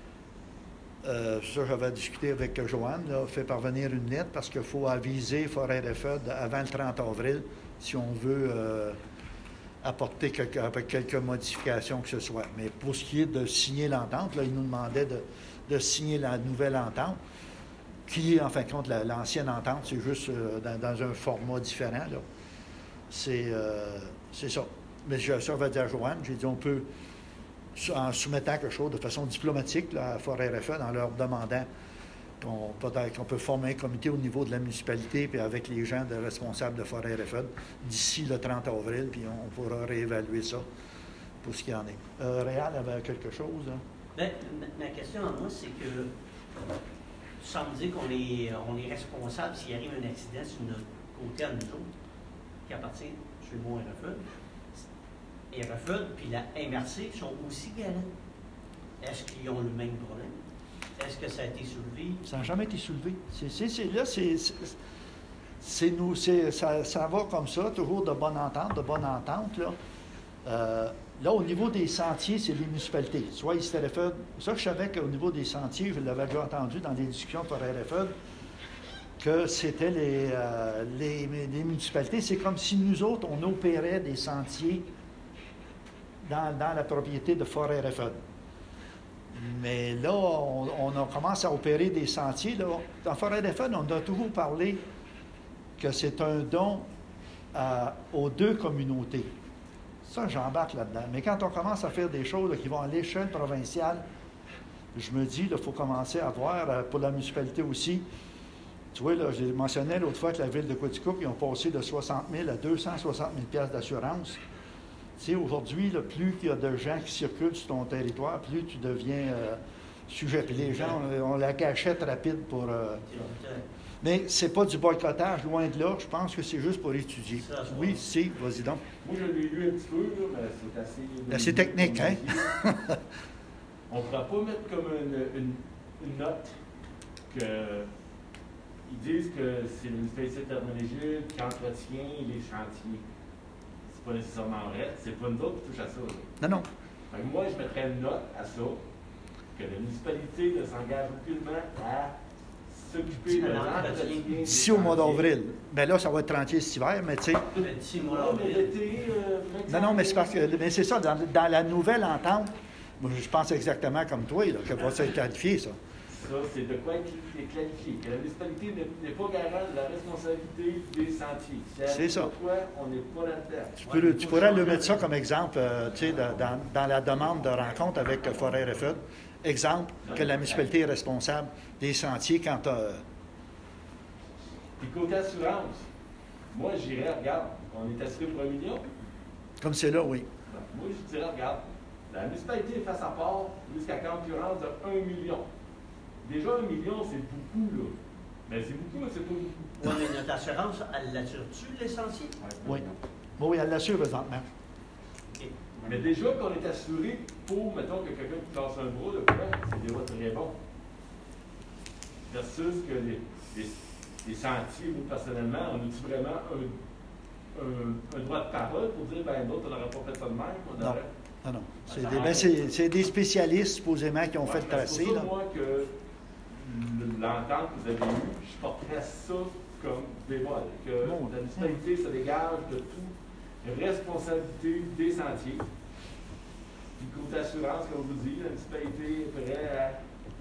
Euh, ça, j'avais discuté avec Joanne, là, fait parvenir une lettre parce qu'il faut aviser Forêt Herford avant le trente avril si on veut euh, apporter quelque, avec quelques modifications que ce soit. Mais pour ce qui est de signer l'entente, là, il nous demandait de, de signer la nouvelle entente, qui est en fin de compte la- l'ancienne entente, c'est juste euh, dans, dans un format différent. Là. C'est, euh, c'est ça. Mais je, ça, va dire à Joanne, j'ai dit on peut, en soumettant quelque chose de façon diplomatique là, à Forêt Herford, en leur demandant qu'on, peut-être qu'on peut former un comité au niveau de la municipalité puis avec les gens de responsables de Forêt Herford d'ici le trente avril, puis on pourra réévaluer ça pour ce qu'il y en est. Euh, Réal avait quelque chose? Hein? Ben, ma, ma question à moi, c'est que sans me dire qu'on est, on est responsable s'il arrive un accident sur notre côté à nous autres, qui appartient sur le mont Hereford. Hereford puis la M R C sont aussi garants. Est-ce qu'ils ont le même problème? Est-ce que ça a été soulevé? Ça n'a jamais été soulevé. C'est, c'est, c'est, là, c'est, c'est, c'est nous, c'est, ça, ça va comme ça, toujours de bonne entente, de bonne entente. Là, euh, là au niveau des sentiers, c'est les municipalités. Soit ici à Hereford, ça je savais qu'au niveau des sentiers, je l'avais déjà entendu dans les discussions pour Hereford, que c'était les, euh, les, les municipalités. C'est comme si nous autres, on opérait des sentiers dans, dans la propriété de Forêt Hereford. Mais là, on, on a commencé à opérer des sentiers. Là. Dans Forêt des Feuilles, on a toujours parlé que c'est un don à- aux deux communautés. Ça, j'embarque là-dedans. Mais quand on commence à faire des choses là, qui vont à l'échelle provinciale, je me dis, il faut commencer à voir, euh, pour la municipalité aussi. Tu vois, là, j'ai mentionné l'autre fois que la ville de Quaticook, ils ont passé de soixante mille à deux cent soixante mille piastres d'assurance. Tu sais, aujourd'hui, là, plus il y a de gens qui circulent sur ton territoire, plus tu deviens euh, sujet. Puis les gens ont, ont la cachette rapide pour... euh, Mais c'est pas du boycottage, loin de là. Je pense que c'est juste pour étudier. Ça, ça Oui, va. c'est, vas-y donc. Moi, je l'ai lu un petit peu, là, mais c'est assez... Assez technique, hein? On ne pourra pas mettre comme une, une, une note que... Ils disent que c'est le municipalité de Hermenégilde qui entretient les chantiers. C'est pas nécessairement vrai. C'est pas nous autres qui touchent à ça. Là. Non, non. Fait que moi, je mettrais une note à ça, que la municipalité ne s'engage aucunement à s'occuper de l'entretien. D'ici au mois d'avril. Bien là, ça va être tranquille cet hiver, mais tu sais... Mais d'ici le mois Non, mais d'avril. l'été, euh, Non, non, mais c'est parce que... Mais c'est ça, dans, dans la nouvelle entente, moi, je pense exactement comme toi, là, que va être clarifié, ça. Ça, c'est de quoi être clarifié. Que la municipalité n'est- n'est pas garante de la responsabilité des sentiers. C'est ça. Pourquoi on n'est pas là-dedans? Tu, peux, tu pourrais le mettre ça comme exemple, euh, tu sais, dans, dans- dans la demande de rencontre avec euh, Forêt R F E. Exemple, que la municipalité est responsable des sentiers quand... euh, Puis côté assurance, moi, j'irais, regarde, on est assuré pour un million. comme c'est là, oui. Ben, moi, je dirais, regarde, la municipalité fait sa part jusqu'à concurrence de un million. Déjà, un million, c'est beaucoup, là. Mais c'est beaucoup, mais c'est pas beaucoup. Oui, mais notre assurance, elle l'assure-tu, les sentiers? Oui. Bon, oui, elle l'assure présentement. OK. Mais déjà qu'on est assuré pour, mettons, que quelqu'un te casse un bras, là, quoi, c'est déjà très bon. Versus que les, les, les sentiers, vous, personnellement, on a-tu vraiment un, un, un droit de parole pour dire, ben, d'autres, on n'aurait pas fait ça de même? On Non. aurait... Non, non. C'est des, ben, c'est- c'est des spécialistes, supposément, qui ont fait le Ouais, tracé, c'est pour là. ça, moi, que le- l'entente que vous avez eue, je porterais ça comme bémol. Que Bon. la municipalité se dégage de toute responsabilité des sentiers. Puis côté assurance, comme vous dites, la municipalité est prête à...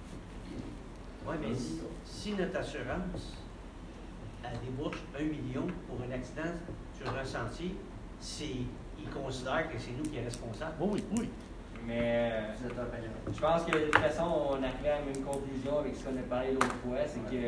Oui, mais si, si notre assurance, elle débouche un million pour un accident sur un sentier, c'est, ils considèrent que c'est nous qui sommes responsables. Oui, oui. Mais euh, je pense que de toute façon, on arrive à la même conclusion avec ce qu'on a parlé l'autre fois, c'est que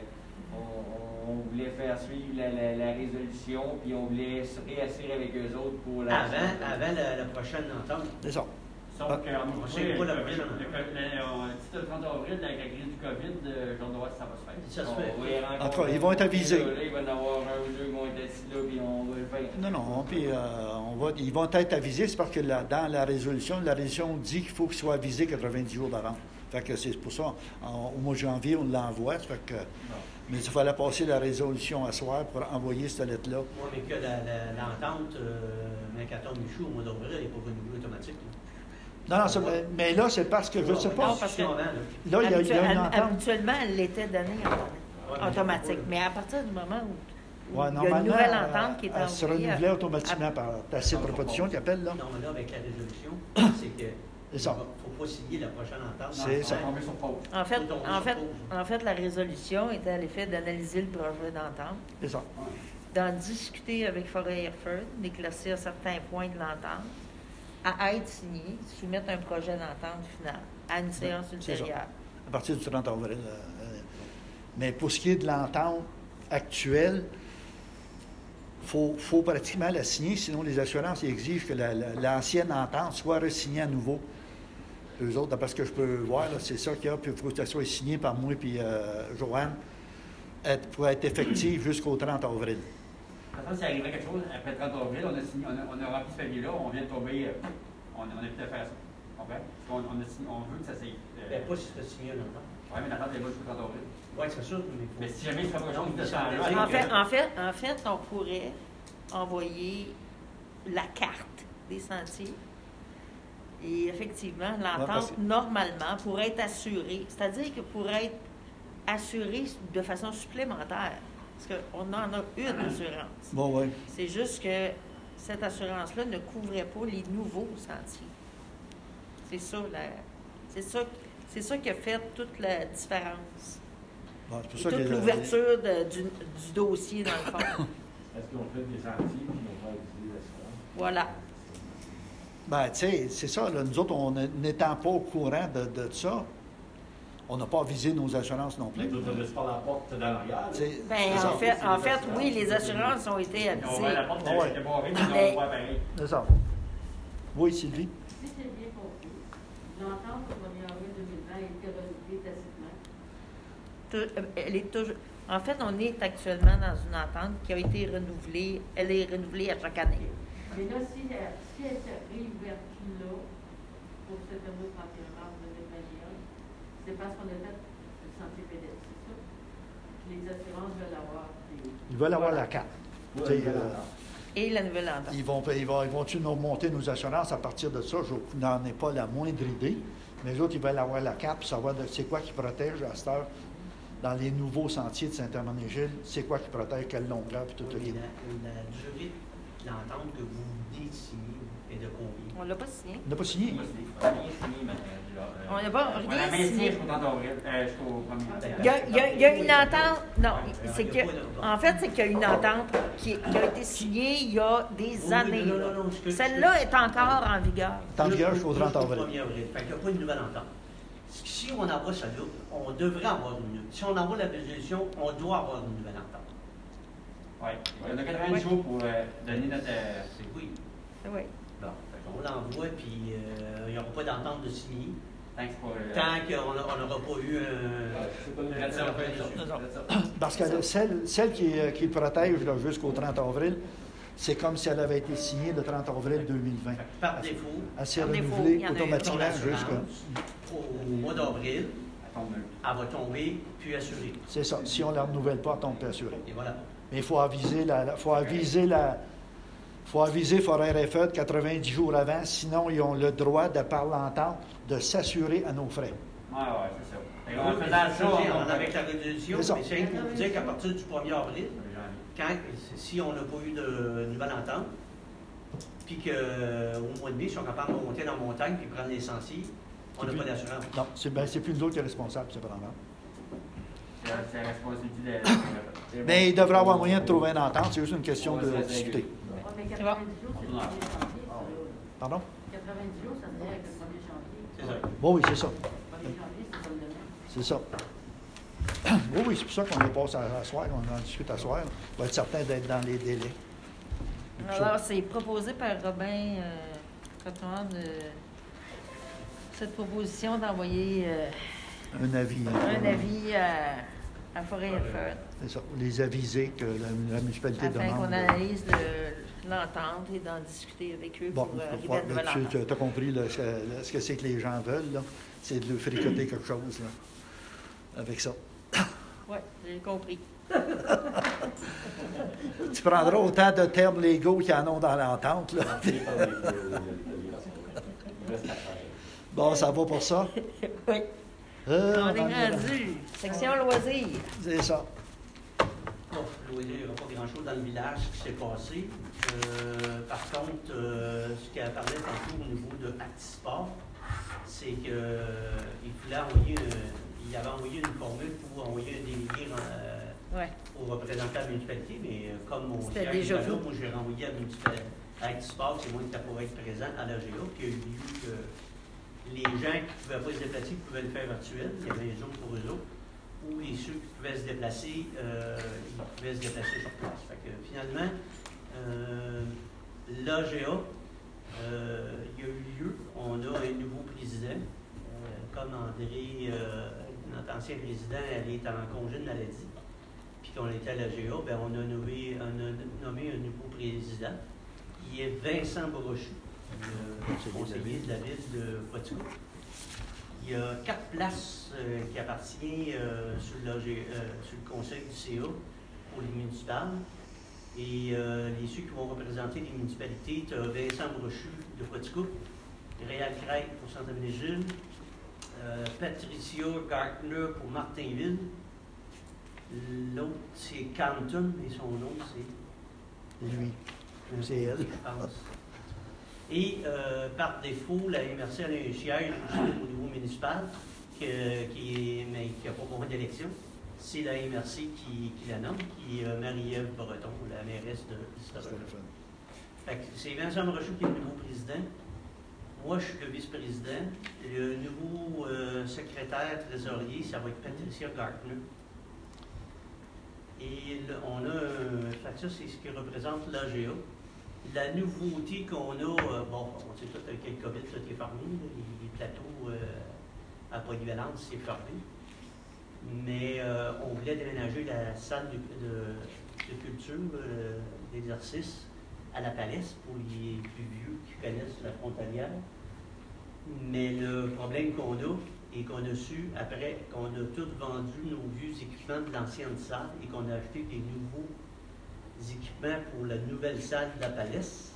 on, on voulait faire suivre la, la, la résolution, puis on voulait se réassurer avec eux autres pour la... Avant, avant la, la prochaine entente. C'est ça. Sauf Ah. que, On moi, sait pas la le- prochaine. le- le- le- le- le trente avril, avec la crise du COVID, euh, j'en dois voir si ça va se faire. Ça se On fait. va y rencontrer- En tout cas, ils vont être avisés. Là, il va y en avoir un ou deux qui vont être assis là, puis on va le faire. Non, non, puis euh, on va, ils vont être avisés, c'est parce que la- dans la résolution, la résolution dit qu'il faut qu'ils soient avisés quatre-vingt-dix jours d'avant. Fait que c'est pour ça, en- au mois de janvier, on l'envoie. Ça fait que, mais il fallait passer la résolution à soir pour envoyer cette lettre-là. Oui, mais que la- la- l'entente euh, Mercator-Michou au mois d'avril, elle n'est pas renouvelée automatique. là. Non, non, ça- mais, mais là, c'est parce que je ne sais pas. Non, parce que- Avant, là. Là, il y a, il y a une Habitu- entente. Habituellement, elle l'était donnée en- Ouais, mais automatique. c'est Mais à partir du moment où, où Ouais, il y a une normalement, nouvelle entente qui est elle, elle se envoyée... renouvelait automatiquement par tacite proposition qu'ils appellent, là. Non, mais là, avec la résolution, c'est que C'est ça. il ne faut pas signer la prochaine entente. C'est ça. On met sur pause. En fait, Faut tomber en, sur fait, pause. en fait, la résolution était à l'effet d'analyser le projet d'entente, C'est ça. d'en discuter avec Forêt Hereford, d'éclaircir certains points de l'entente, à être signé, soumettre un projet d'entente final à une séance c'est ça. ultérieure. À partir du trente avril. euh, euh, mais pour ce qui est de l'entente actuelle, il faut, faut pratiquement la signer, sinon les assurances ils exigent que la- la- l'ancienne entente soit re-signée à nouveau. Eux autres, d'après ce que je peux voir, là, c'est ça qu'il y a, puis il faut que ça soit signé par moi et euh, Joanne être- pour être effective jusqu'au trente avril. De toute façon, s'il arriverait quelque chose, après le trente avril, on a, signé, on a, on a rempli ce papier-là, on vient de tomber, euh, on n'a plus à faire ça. Tu comprends? Parce qu'on on a signé- on veut que ça s'aille. Euh, Ben, pas si tu as signé une entente. oui, mais l'entente est pas jusqu'au trente avril. Oui, c'est sûr, mais faut- Mais si jamais il se fait quelque chose de Non, ça, mais là, ça En veut fait, dire en fait, en fait, on pourrait envoyer la carte des sentiers. Et effectivement, l'entente, parce que- normalement, pour être assurée, c'est-à-dire que pour être assurée de façon supplémentaire, parce qu'on en a une assurance. Bon, oui. C'est juste que cette assurance-là ne couvrait pas les nouveaux sentiers. C'est ça, la, C'est ça, c'est ça qui a fait toute la différence. Bon, c'est pour Et ça toute que les- l'ouverture de- du, du dossier, dans le fond. Est-ce qu'on fait des sentiers puis on va utiliser l'assurance? Voilà. Ben, tu sais, c'est ça, là, nous autres, on n'étant pas au courant de, de ça, on n'a pas visé nos assurances non plus. Nous autres, on laisse pas la porte dans l'arrière. Tu sais, Ben, c'est ça. en fait, en fait, oui, les assurances ont été On va avisées. la porte, Ah ouais. c'était barré, mais Mais- on voit pareil. C'est ça. Oui, Sylvie? Si j'ai bien compris, l'entente au premier avril deux mille vingt a été renouvelée tacitement. Tou- euh, Elle est toujours. En fait, on est actuellement dans une entente qui a été renouvelée. Elle est renouvelée à chaque année. Mais là, si, elle- si elle s'est réouverte là, pour se terminer au trente et un mars deux mille vingt et un, c'est parce qu'on a fait le sentier pédestre, c'est ça? Les assurances veulent avoir des... Ils veulent avoir la carte. Oui, Tu sais, il y a la euh, porte. Et la nouvelle entente. Ils vont, ils vont, ils vont-tu nous remonter nos assurances à partir de ça? Je n'en ai pas la moindre idée. Mais les autres, ils veulent avoir la carte pour savoir de- c'est quoi qui protège à cette heure dans les nouveaux sentiers de Saint-Hermanégil. C'est quoi qui protège, quelle longueur, puis tout Oui, le mais kit. la, la durée de l'entente que vous venez de signer est de combien? On ne l'a pas signé. On n'a pas signé. Moi, c'est rien signé, mais, euh, là, euh, On n'a pas on rien la maintient signé. jusqu'au trente avril, euh, jusqu'au premier. Il y a, il y a- il y a une entente. Non, c'est Il y a que. pas d'entente. En fait, c'est qu'il y a une entente qui, qui a été signée il y a des Oui, années. non, là. non, non, ce que- Celle-là est encore en vigueur. Tant vierge jusqu'au Jusqu'au trente avril. premier avril. Fait qu'il n'y a pas une nouvelle entente. Si on envoie ça là, on devrait avoir une. Si on envoie la résolution, on doit avoir une nouvelle entente. Oui, on a quatre-vingts jours pour euh, donner notre. euh, C'est oui. Oui. Bon, fait qu'on l'envoie, puis euh, il n'y aura pas d'entente de signer. Thanks pour. euh, Tant qu'on n'aura pas eu un. C'est pas une That's raison. it. Non. That's it. Parce que celle, celle qui, euh, qui le protège là, jusqu'au trente avril, c'est comme si elle avait été signée le trente avril deux mille vingt. Par défaut, Elle s'est Par défaut, renouvelée il y en a eu. automatiquement l'assurance, jusqu'à... au mois d'avril, Elle tombe nulle. elle va tomber, puis assurée. C'est ça. Si on ne la renouvelle pas, elle tombe pas assurée. Et voilà. Mais il faut aviser la, la- faut aviser la, faut aviser Forêt R F E de quatre-vingt-dix jours avant, sinon ils ont le droit, de par l'entente, de s'assurer à nos frais. Ouais, ouais, c'est ça. Et Oui, en mais faisant c'est ça, ça, on on- avec la résolution, C'est ça. mais c'est rien pour vous dire qu'à partir du premier avril, quand, si on n'a pas eu de nouvelle entente, puis qu'au mois de mai, ils sont capables de monter dans la montagne puis prendre les sentiers, on n'a pas d'assurance. Non, c'est ben, c'est plus nous autres qui sommes responsables, c'est vraiment. C'est la- c'est la responsabilité de. Mais il devrait avoir moyen de trouver une entente, c'est juste une question de Ouais, c'est discuter. Ouais, mais quatre-vingt-dix jours, c'est le premier janvier, ça, là. Pardon? quatre-vingt-dix jours, ça serait avec le premier janvier. C'est ça. Bon, oui, c'est ça. Le premier janvier, c'est comme demain. C'est ça. Oui, oui, c'est pour ça qu'on les passe à, à soir, qu'on en discute à soir. On va être certain d'être dans les délais. Alors, c'est proposé par Robin euh, Coton, de cette proposition d'envoyer euh, Un avis. hein. un avis à, à Forêt F E C'est ça. Les aviser que la, la municipalité afin demande. qu'on analyse le- l'entente et d'en discuter avec eux Bon, pour euh, arriver ouais, à une nouvelle tu entente. as compris là, ce, que- ce que c'est que les gens veulent, là. C'est de leur fricoter quelque chose, là, avec ça. Oui, j'ai compris. Tu prendras autant de termes légaux qu'il y en a dans l'entente, là. Bon, ça va pour ça? Oui. Euh, On est on est- rendu. Section loisirs. C'est ça. Bon, loisir, il n'y aura pas grand-chose dans le village qui s'est passé. Euh, par contre, euh, ce qu'elle parlait tantôt au niveau de Actisport, c'est qu'il voulait envoyer, un- il avait envoyé une formule pour envoyer un délégué euh, Ouais. pour représenter la municipalité, mais euh, comme mon C'était siège déjà est là, vous. moi j'ai renvoyé à la municipalité. À Actisport, c'est moi qui pour être présent à l'A G A, puis il y a eu lieu que les gens qui ne pouvaient pas se déplacer pouvaient le faire virtuel, il y avait un Zoom pour eux autres, ou les ceux qui pouvaient se déplacer, euh, ils pouvaient se déplacer sur place. Fait que finalement, euh, l'A G A, euh, il y a eu lieu, on a un nouveau président, euh, comme André, euh, notre ancien président, elle est en congé de maladie, puis qu'on était à l'A G A, ben on, a nommé, on a nommé un nouveau président, qui est Vincent Brochu, le conseiller de la ville de Poitiers. Il y a quatre places euh, qui appartiennent euh, sur, le, euh, sur le conseil du C A pour les municipales. Et euh, les ceux qui vont représenter les municipalités, tu as Vincent Brochu de Poitiers, Réal Craig pour Saint-Hermanégil, euh, Patricia Gartner pour Martinville. L'autre, c'est Canton, mais son nom, c'est... Lui. C'est elle. Je pense. Et euh, par défaut, la M R C a un siège aussi au niveau municipal que, qui est, mais qui n'a pas beaucoup d'élection. C'est la M R C qui, qui la nomme, qui est euh, Marie-Ève Breton, la mairesse de Stephen. C'est Vincent Brochu qui est le nouveau président. Moi, je suis le vice-président. Le nouveau euh, secrétaire trésorier, ça va être Patricia Gartner. Et le, on a, euh, fait ça, c'est ce qui représente l'A G A. La nouveauté qu'on a, euh, bon, on sait tout avec le COVID, tout est fermé, là, les, les plateaux euh, à polyvalence, c'est fermé. Mais euh, on voulait déménager la salle de, de, de culture, euh, d'exercice, à la Palisse pour les plus vieux qui connaissent la frontalière. Mais le problème qu'on a, et qu'on a su après qu'on a tous vendu nos vieux équipements de l'ancienne salle et qu'on a acheté des nouveaux équipements pour la nouvelle salle de la Palisse.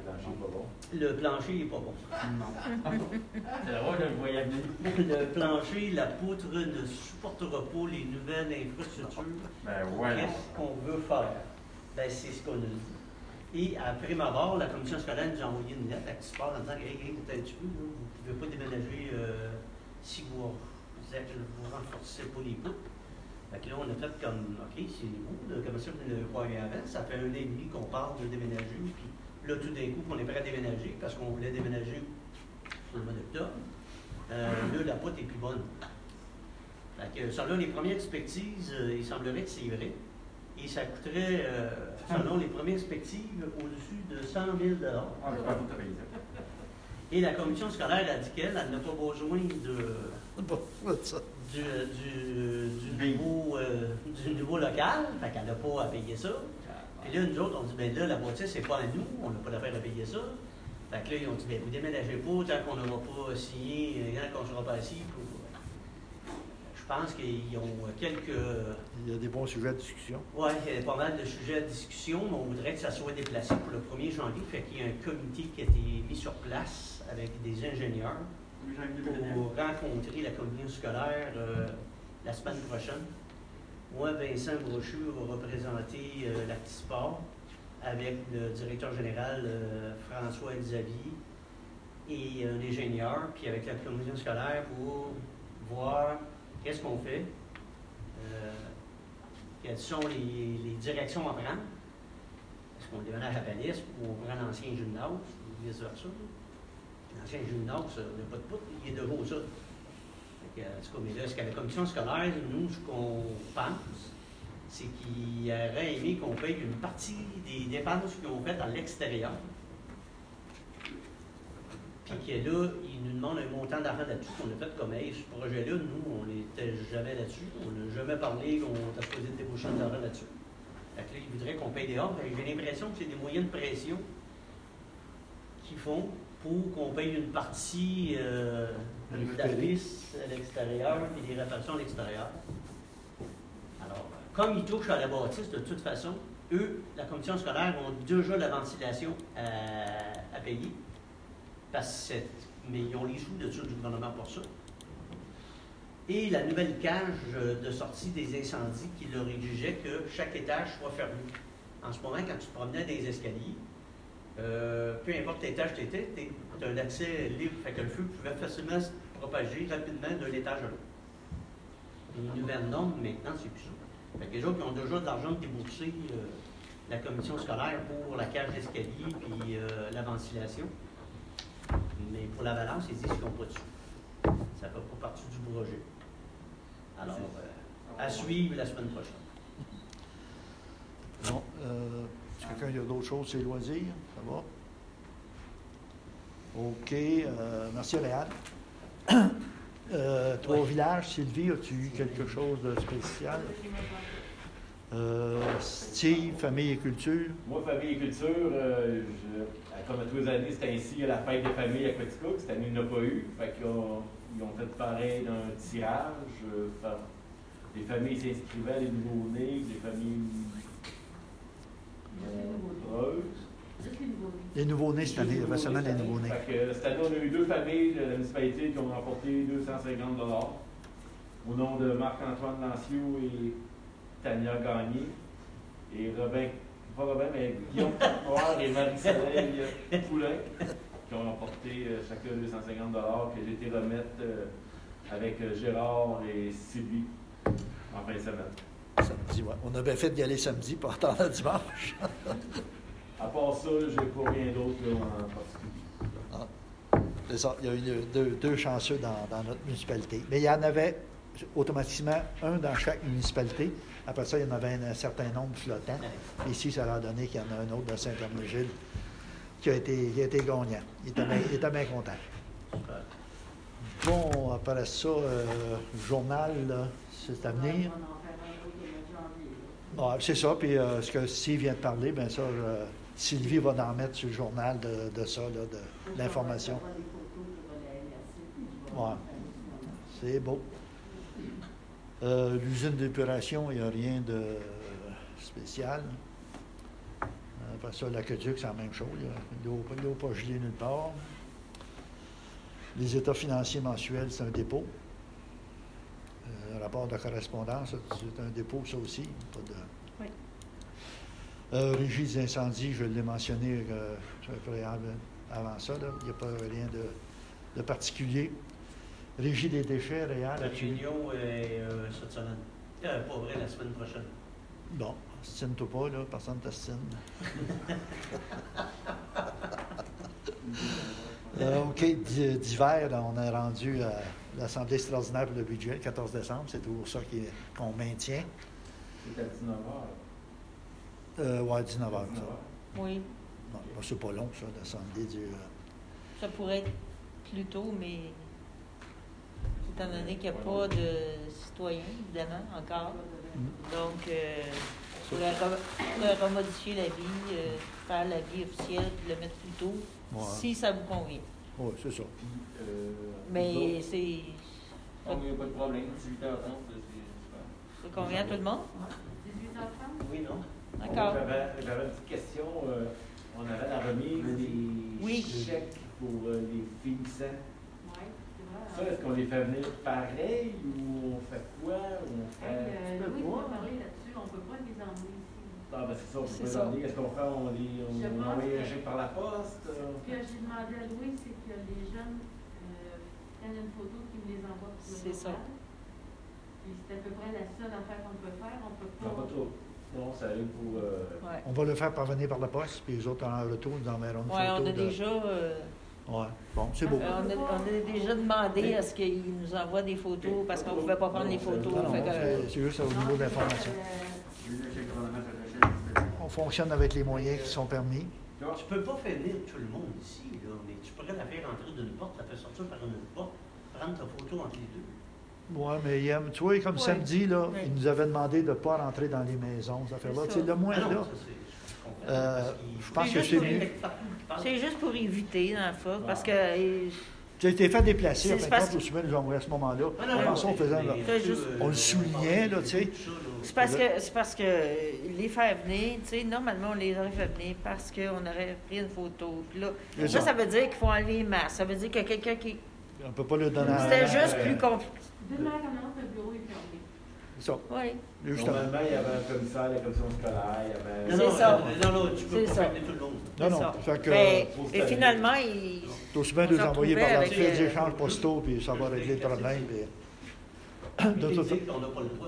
Le plancher n'est pas bon. Non. C'est là-bas, je le voyais venir. Le plancher, la poutre ne supportera pas les nouvelles infrastructures. Ben ouais. Qu'est-ce qu'on veut faire? Ben, c'est ce qu'on a dit. Et après ma mort, la commission scolaire nous a envoyé une lettre à Tisport en disant hey, hey, un petit peu, là, vous ne pouvez pas déménager euh, si vous ne renforcez pas les poutres. Fait que là, on a fait comme, OK, c'est nouveau, la commission ne l'a pas eu avant. Ça fait un an et demi qu'on parle de déménager. Puis là, tout d'un coup, on est prêt à déménager parce qu'on voulait déménager sur le mois d'octobre. Euh, là, la poutre est plus bonne. Fait que, selon les premières expertises, euh, il semblerait que c'est vrai. Et ça coûterait, euh, selon les premières perspectives, au-dessus de cent mille dollars. Ah, je pas tout à payer ça. Et la commission scolaire a dit qu'elle n'a pas besoin de, du, du, du, nouveau, euh, du nouveau local, fait qu'elle n'a pas à payer ça. Puis là, nous autres, on dit, bien là, la moitié, c'est pas à nous, on n'a pas l'affaire à payer ça. Fait que là, ils ont dit, bien, vous déménagez pas tant qu'on n'aura pas signé, tant qu'on ne sera pas assis. Pour... Je pense qu'ils ont quelques... Il y a des bons sujets de discussion. Oui, il y a pas mal de sujets de discussion, mais on voudrait que ça soit déplacé pour le premier janvier. Fait qu'il y a un comité qui a été mis sur place avec des ingénieurs pour rencontrer la commission scolaire euh, la semaine prochaine. Moi, Vincent Brochu va représenter euh, l'Actisport avec le directeur général euh, François Elzavi et un ingénieur, puis avec la commission scolaire pour voir qu'est-ce qu'on fait, euh, quelles sont les, les directions à prendre. Est-ce qu'on déménage à Palisse ou on prend l'ancien gymnase, ou vice-versa. L'ancien gymnase, on n'a pas de poutre, il est de haut ça. Fait que, en tout cas, mais là, ce qu'à la commission scolaire, nous, ce qu'on pense, c'est qu'il aurait aimé qu'on paye une partie des dépenses qu'ils ont faites à l'extérieur. Puis que là, ils nous demandent un montant d'argent là-dessus qu'on a fait comme hey, ce projet-là, nous, on n'était jamais là-dessus. On n'a jamais parlé qu'on était supposé déboucher de l'argent là-dessus. Fait que là, ils voudraient qu'on paye des ordres. J'ai l'impression que c'est des moyens de pression qu'ils font pour qu'on paye une partie euh, de la piste à l'extérieur et des réparations à l'extérieur. Alors, comme ils touchent à la bâtisse, de toute façon, eux, la commission scolaire, ont déjà la ventilation à, à payer. Parce que mais ils ont les sous de dessus du gouvernement pour ça. Et la nouvelle cage de sortie des incendies qui leur exigeait que chaque étage soit fermé. En ce moment, quand tu te promenais des escaliers, euh, peu importe l'étage que tu étais, tu as un accès libre. Fait que le feu pouvait facilement se propager rapidement d'un étage à l'autre. Les nouvelles normes, maintenant, c'est plus ça. Fait que les gens qui ont déjà de l'argent déboursé euh, la commission scolaire pour la cage d'escalier puis euh, la ventilation. Mais pour la balance, ils disent qu'ils n'ont pas de sous. Ça ne fait pas partie du projet. Alors, euh, à suivre la semaine prochaine. Non. Euh, est-ce que quelqu'un y a d'autres choses, c'est loisirs? Ça va? OK. Euh, merci, Réal. euh, Trois oui. villages. Sylvie, as-tu eu quelque chose de spécial? Euh, Steve, famille et culture. Moi, famille et culture, euh, je, comme à tous les années, c'était ainsi à la fête des familles à Quaticook. Cette année, il n'y en a pas eu. Fait qu'ils ont, ils ont fait pareil d'un tirage. Euh, par, les familles s'inscrivaient, les nouveaux-nés, les familles nombreuses. Les nouveaux-nés cette année, il y avait seulement les nouveaux-nés. Fait que, cette année, on a eu deux familles de la municipalité qui ont remporté deux cent cinquante dollars au nom de Marc-Antoine Lanciot et Tania Gagné et Robin, pas Robin, mais Guillaume Noir et Marie-Soleil Poulain, qui qui ont apporté euh, chacun deux cent cinquante dollars que j'ai été remettre euh, avec euh, Gérard et Sylvie en fin de semaine. Samedi, ouais. On a bien fait d'y aller samedi pour attendre le dimanche. À part ça, j'ai pas rien d'autre là, en particulier. Ah. C'est ça. Il y a eu deux, deux chanceux dans, dans notre municipalité. Mais il y en avait automatiquement un dans chaque municipalité. Après ça, il y en avait un, un certain nombre flottants. Ici, ça leur a donné qu'il y en a un autre de Saint-Hermégile qui a été, qui a été gagnant. Il était bien, il était bien content. Bon, après ça, euh, le journal, là, c'est à venir. Ouais, c'est ça. Puis euh, ce que Steve vient de parler, bien ça, euh, Sylvie va en mettre sur le journal de, de ça, là, de, de l'information. Ouais. C'est beau. Euh, l'usine d'épuration, il n'y a rien de spécial. Après ça, l'aqueduc, c'est la même chose. Il n'y a pas gelé nulle part. Les états financiers mensuels, c'est un dépôt. Euh, rapport de correspondance, c'est un dépôt, ça aussi. Pas de... Oui. Euh, régie des incendies, je l'ai mentionné euh, avant ça. Là. Il n'y a pas rien de, de particulier. Régie des déchets, Réal. La réunion est euh, cette semaine. Euh, pas vrai, la semaine prochaine. Bon, stine-toi pas, là. Personne ne t'astine. euh, OK, d'hiver, on est rendu à l'Assemblée extraordinaire pour le budget, le quatorze décembre. C'est toujours ça qui est, qu'on maintient. C'est à dix-neuf heures. Euh, oui, dix-neuf heures. Ça. Oui. Non, c'est pas long, ça, l'Assemblée du... Euh... Ça pourrait être plus tôt, mais étant donné qu'il n'y a pas de citoyens, évidemment, encore. Mm. Donc, euh, il faudrait, faudrait remodifier la vie, euh, faire la vie officielle, puis le mettre plus tôt, ouais. Si ça vous convient. Oui, c'est ça. Euh, mais c'est... Il n'y a pas de problème, dix-huit heures trente, c'est super. Ça convient à tout le monde? dix-huit heures trente? Oui, non? D'accord. J'avais, j'avais une petite question. Euh, on avait la remise des oui. chèques pour euh, les finissants. Oui, c'est vrai. Ça, est-ce qu'on les fait venir pareil ou on fait quoi? Ou on fait... Hey, euh, Louis va parler là-dessus, on ne peut pas les emmener ici. Ah, ben c'est ça, on peut c'est pas les emmener. Est-ce qu'on fait? On les on, on envoie un chèque par la poste? Ce que j'ai demandé à Louis, c'est que les jeunes euh, prennent une photo qui me les envoient sur le C'est ça. Puis c'est à peu près la seule affaire qu'on peut faire. On peut pas. Non, pas trop. Non, ça arrive pour. Euh... Ouais. On va le faire parvenir par la poste, puis les autres, en retour, nous enverront une ouais, photo. on a de... déjà. Euh... Oui, bon, c'est beau. Euh, on, a, on a déjà demandé à ce qu'ils nous envoient des photos parce qu'on ne pouvait pas prendre les photos. Non, non, fait que... c'est, c'est juste au niveau de l'information. On fonctionne avec les moyens qui sont permis. Tu ne peux pas faire venir tout le monde ici, là, mais tu pourrais la faire entrer d'une porte, la faire sortir par une autre porte, prendre ta photo entre les deux. Oui, mais euh, tu vois, comme ouais. samedi, là, ouais. ils nous avaient demandé de ne pas rentrer dans les maisons, ça fait là. Tu sais, le moins, ah non, là. Ça, je, euh, je pense c'est que c'est pour, mieux. C'est juste pour éviter, dans le fond, parce que. Euh, tu as été fait déplacer, c'est en fait, parce quand que... nous envoyé à ce moment-là. Ah non, non, ça, on faisait. Juste... On le soulignait, là, tu sais. C'est parce que c'est parce que les faire venir, tu sais, normalement, on les aurait fait venir parce qu'on aurait pris une photo. Puis là, ça, ça, ça veut dire qu'il faut enlever les masques. Ça veut dire que quelqu'un qui. On ne peut pas le donner à... C'était juste plus compliqué. Dès la annonce, le bureau est fermé. C'est ça. Oui. Normalement, il y avait un commissaire, la commission scolaire, il y avait... Non, non, c'est ça. non, non, tu peux c'est pas ça. faire venir tout le monde. Non, non. Ça. Fait que, mais, euh, et finalement, il... Tu aussi bien de les envoyer par la avec, file euh... d'échanges postaux, puis ça va régler le problème. Puis... de toute façon, on n'a pas le droit.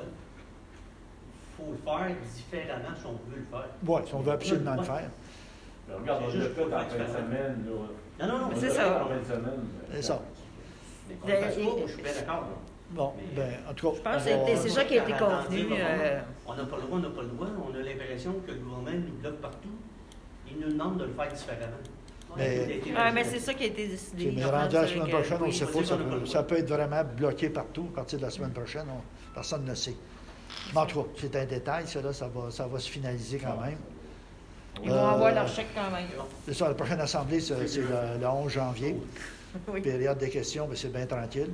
Il faut le faire différemment si on veut le faire. Oui, si on veut absolument le faire. Mais regarde, on l'a fait en fin de semaine. Non, non, non. C'est ça. En fin de semaine. C'est ça. Mais qu'on le fasse pas, moi, je suis bien d'accord. Bon, mais, ben, en tout cas. Je pense que c'est, c'est ça qui a été convenu. Euh... On n'a pas le droit, on n'a pas le droit. On a l'impression que le gouvernement nous bloque partout. Il nous demande de le faire différemment. Mais, ah, mais c'est ça qui a été décidé. Mais rendu à la semaine prochaine, on ne sait pas. Ça peut, ça peut être vraiment bloqué partout. À partir de la semaine prochaine, on, personne ne le sait. Mais en tout cas, c'est un détail. Ça, là, ça, va, ça va se finaliser quand même. Ils vont euh, avoir leur chèque quand même. C'est ça, la prochaine assemblée, c'est, c'est le, le onze janvier. Oui. Période des questions, mais c'est bien tranquille.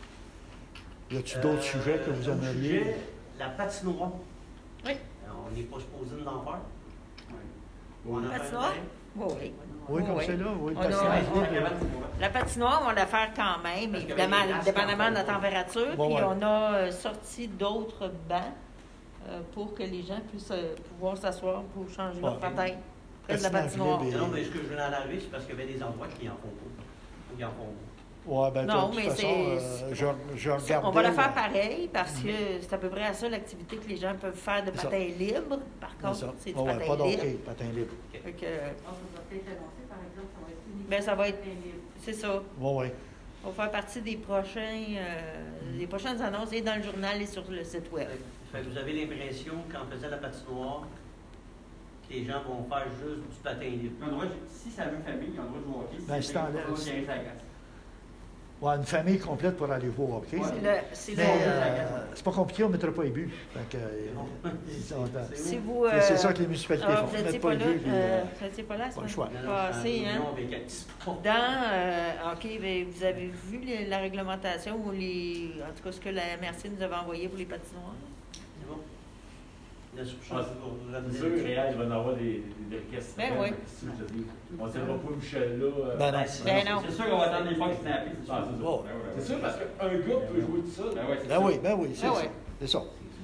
Y a-t-il d'autres euh, sujets que vous aimeriez? Sujet, la patinoire. Oui. On n'est pas supposé d'en faire. Oui. La patinoire? Oui, oui. Oui, comme oui. c'est là, oui. On a, on, la patinoire, on va la faire quand même, parce évidemment, dépendamment de la température. Bon, puis ouais. on a sorti d'autres bancs euh, pour que les gens puissent euh, pouvoir s'asseoir pour changer ouais. leur bataille. près de la patinage patinoire. libre et- Non, mais ce que je veux en arriver, c'est parce qu'il y avait des endroits qui en font pas. Ou qui en font pas. Ouais, ben, Non, de toute mais façon, c'est- euh, je, je regardais... On va la faire là. pareil parce que c'est à peu près à ça l'activité que les gens peuvent faire de C'est ça. patin libre. Par C'est contre, ça. c'est du Ouais, ouais, patin pas libre. d'hockey, patin libre. Fait que, On va peut-être annoncer, par exemple, ça va être uniquement Ben, ça va être- patin libre. c'est ça. Oui, oui. On va faire partie des prochains, euh, des prochaines annonces et dans le journal et sur le site web. Fait que vous avez l'impression qu'en faisant la patinoire, que les gens vont faire juste du patin libre. Ils ont le droit de- si c'est la même famille, ils ont le droit de jouer au hockey. Si Ben, c'est c'est pas en- ils ont le droit de gérer sa glace. Ouais, une famille complète pour aller voir au hockey. Ouais. C'est le, c'est Mais le- euh, c'est pas compliqué, on ne mettra pas les buts. Fait que, euh, ils sont- si vous, c'est- c'est euh, ça que les municipalités ah, font. vous Mettre n'étiez pas pas les là, buts. puis, euh, euh, vous n'étiez pas là la pas le semaine choix. Non, non, c'est en passée, hein? réunion avec Actisport. Dans, euh, OK, ben, vous avez vu les- la réglementation ou les, en tout cas ce que la M R C nous avait envoyé pour les patinoires? C'est bon? Le sous-chef, Ah, vous C'est ramenez sûr, le- Réal, il va en avoir des, des requêtes. Ben oui. On ne tiendra pas Michel là. euh, Ben non. Ben, c'est- Ben non. C'est sûr qu'on va attendre des fois qu'ils snappent, c'est sûr. Ah, c'est sûr. Oh. Ben ouais, C'est sûr parce qu'un gars peut jouer tout ça. Ben ouais, c'est Ben sûr. oui, ben oui, c'est Ben ça. oui. C'est ça.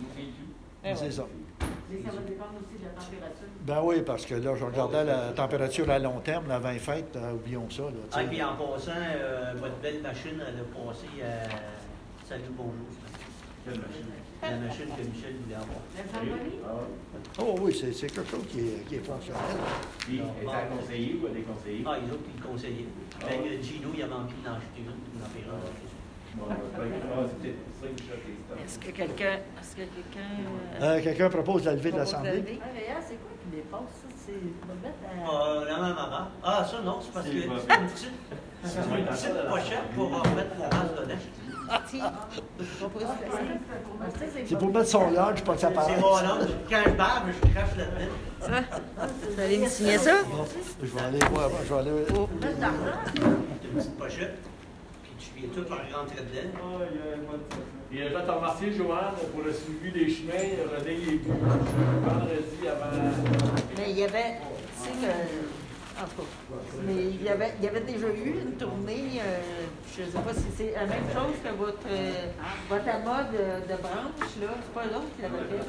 Eh C'est ouais. ça. Mais ça va dépendre aussi de la température. Ben oui, parce que là, je regardais la température à long terme, la vingt fêtes, euh, oublions ça. Là, tu Ah, sais. et puis en passant, euh, votre belle machine, elle a passé à Salut, bonjour. ce matin. Quelle machine? La machine que Michel voulait avoir. La Zamboni? Ah ouais. Oh oui, c'est c'est quelque chose qui est, qui est fonctionnel. Puis, est-ce à conseiller ou à déconseiller? Ah, les autres, ils le conseillaient. Ah Fait ouais. que Gino, il avait envie d'en acheter une, d'en faire un. Bon, ben, ah, c'est peut-être pour ça que je fais ça. Est-ce que quelqu'un. Est-ce que quelqu'un. euh, Euh, Quelqu'un propose la levée de propose l'Assemblée? lever? Ah, Réal, c'est quoi qui dépasse ça? C'est va mettre à... Ah, la même avant. Ah, ça, non, c'est parce que C'est c'est pas- une petite, c'est une petite pochette pour remettre la base dedans. Ah, tiens. Je propose de Ouais, laisser. c'est pour Ah, mettre- ça, C'est pour mettre son lunch, pas que ça C'est paraisse. mon lunch. Quand je barbe, je crache là-dedans. Vous allez me signer ça? Bon, je vais aller voir, je vais aller. Oh. Mettre d'argent? C'est une petite pochette. Puis tu viens tout en rentrer dedans. Oh, il y a un mois de ça. Et je vais te remercier, Joanne, pour le suivi des chemins. René il est venu vendredi avant. Mais il y avait, tu sais, le- en tout cas, mais il y avait, il y avait déjà eu une tournée, euh, je ne sais pas si c'est la même chose que votre, euh, votre amas de, de branche, là, c'est pas l'autre qui l'avait fait.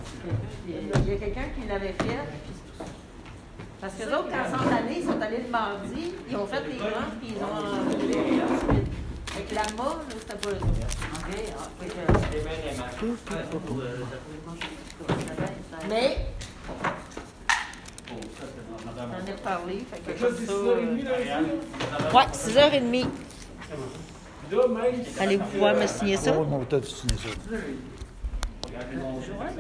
Il y a, il y a quelqu'un qui l'avait fait, puis- parce que les autres, quand ils sont allés, ils sont allés le mardi, ils ont fait les branches, puis ils ont enlevé ensuite. Avec l'amas, là, c'était pas le truc. Ok, ah, fait que- C'est bien aimable. Ouais, pour, euh, Mais, Oh, ça, c'est dans- dans- j'en ai parlé, fait que Fait que là, comme c'est ça, six heures trente euh, lundi. là. ouais, six heures trente. Là, même. Allez-vous pouvoir me signer ça? Oh, mon tas de signer ça. Regardez mon-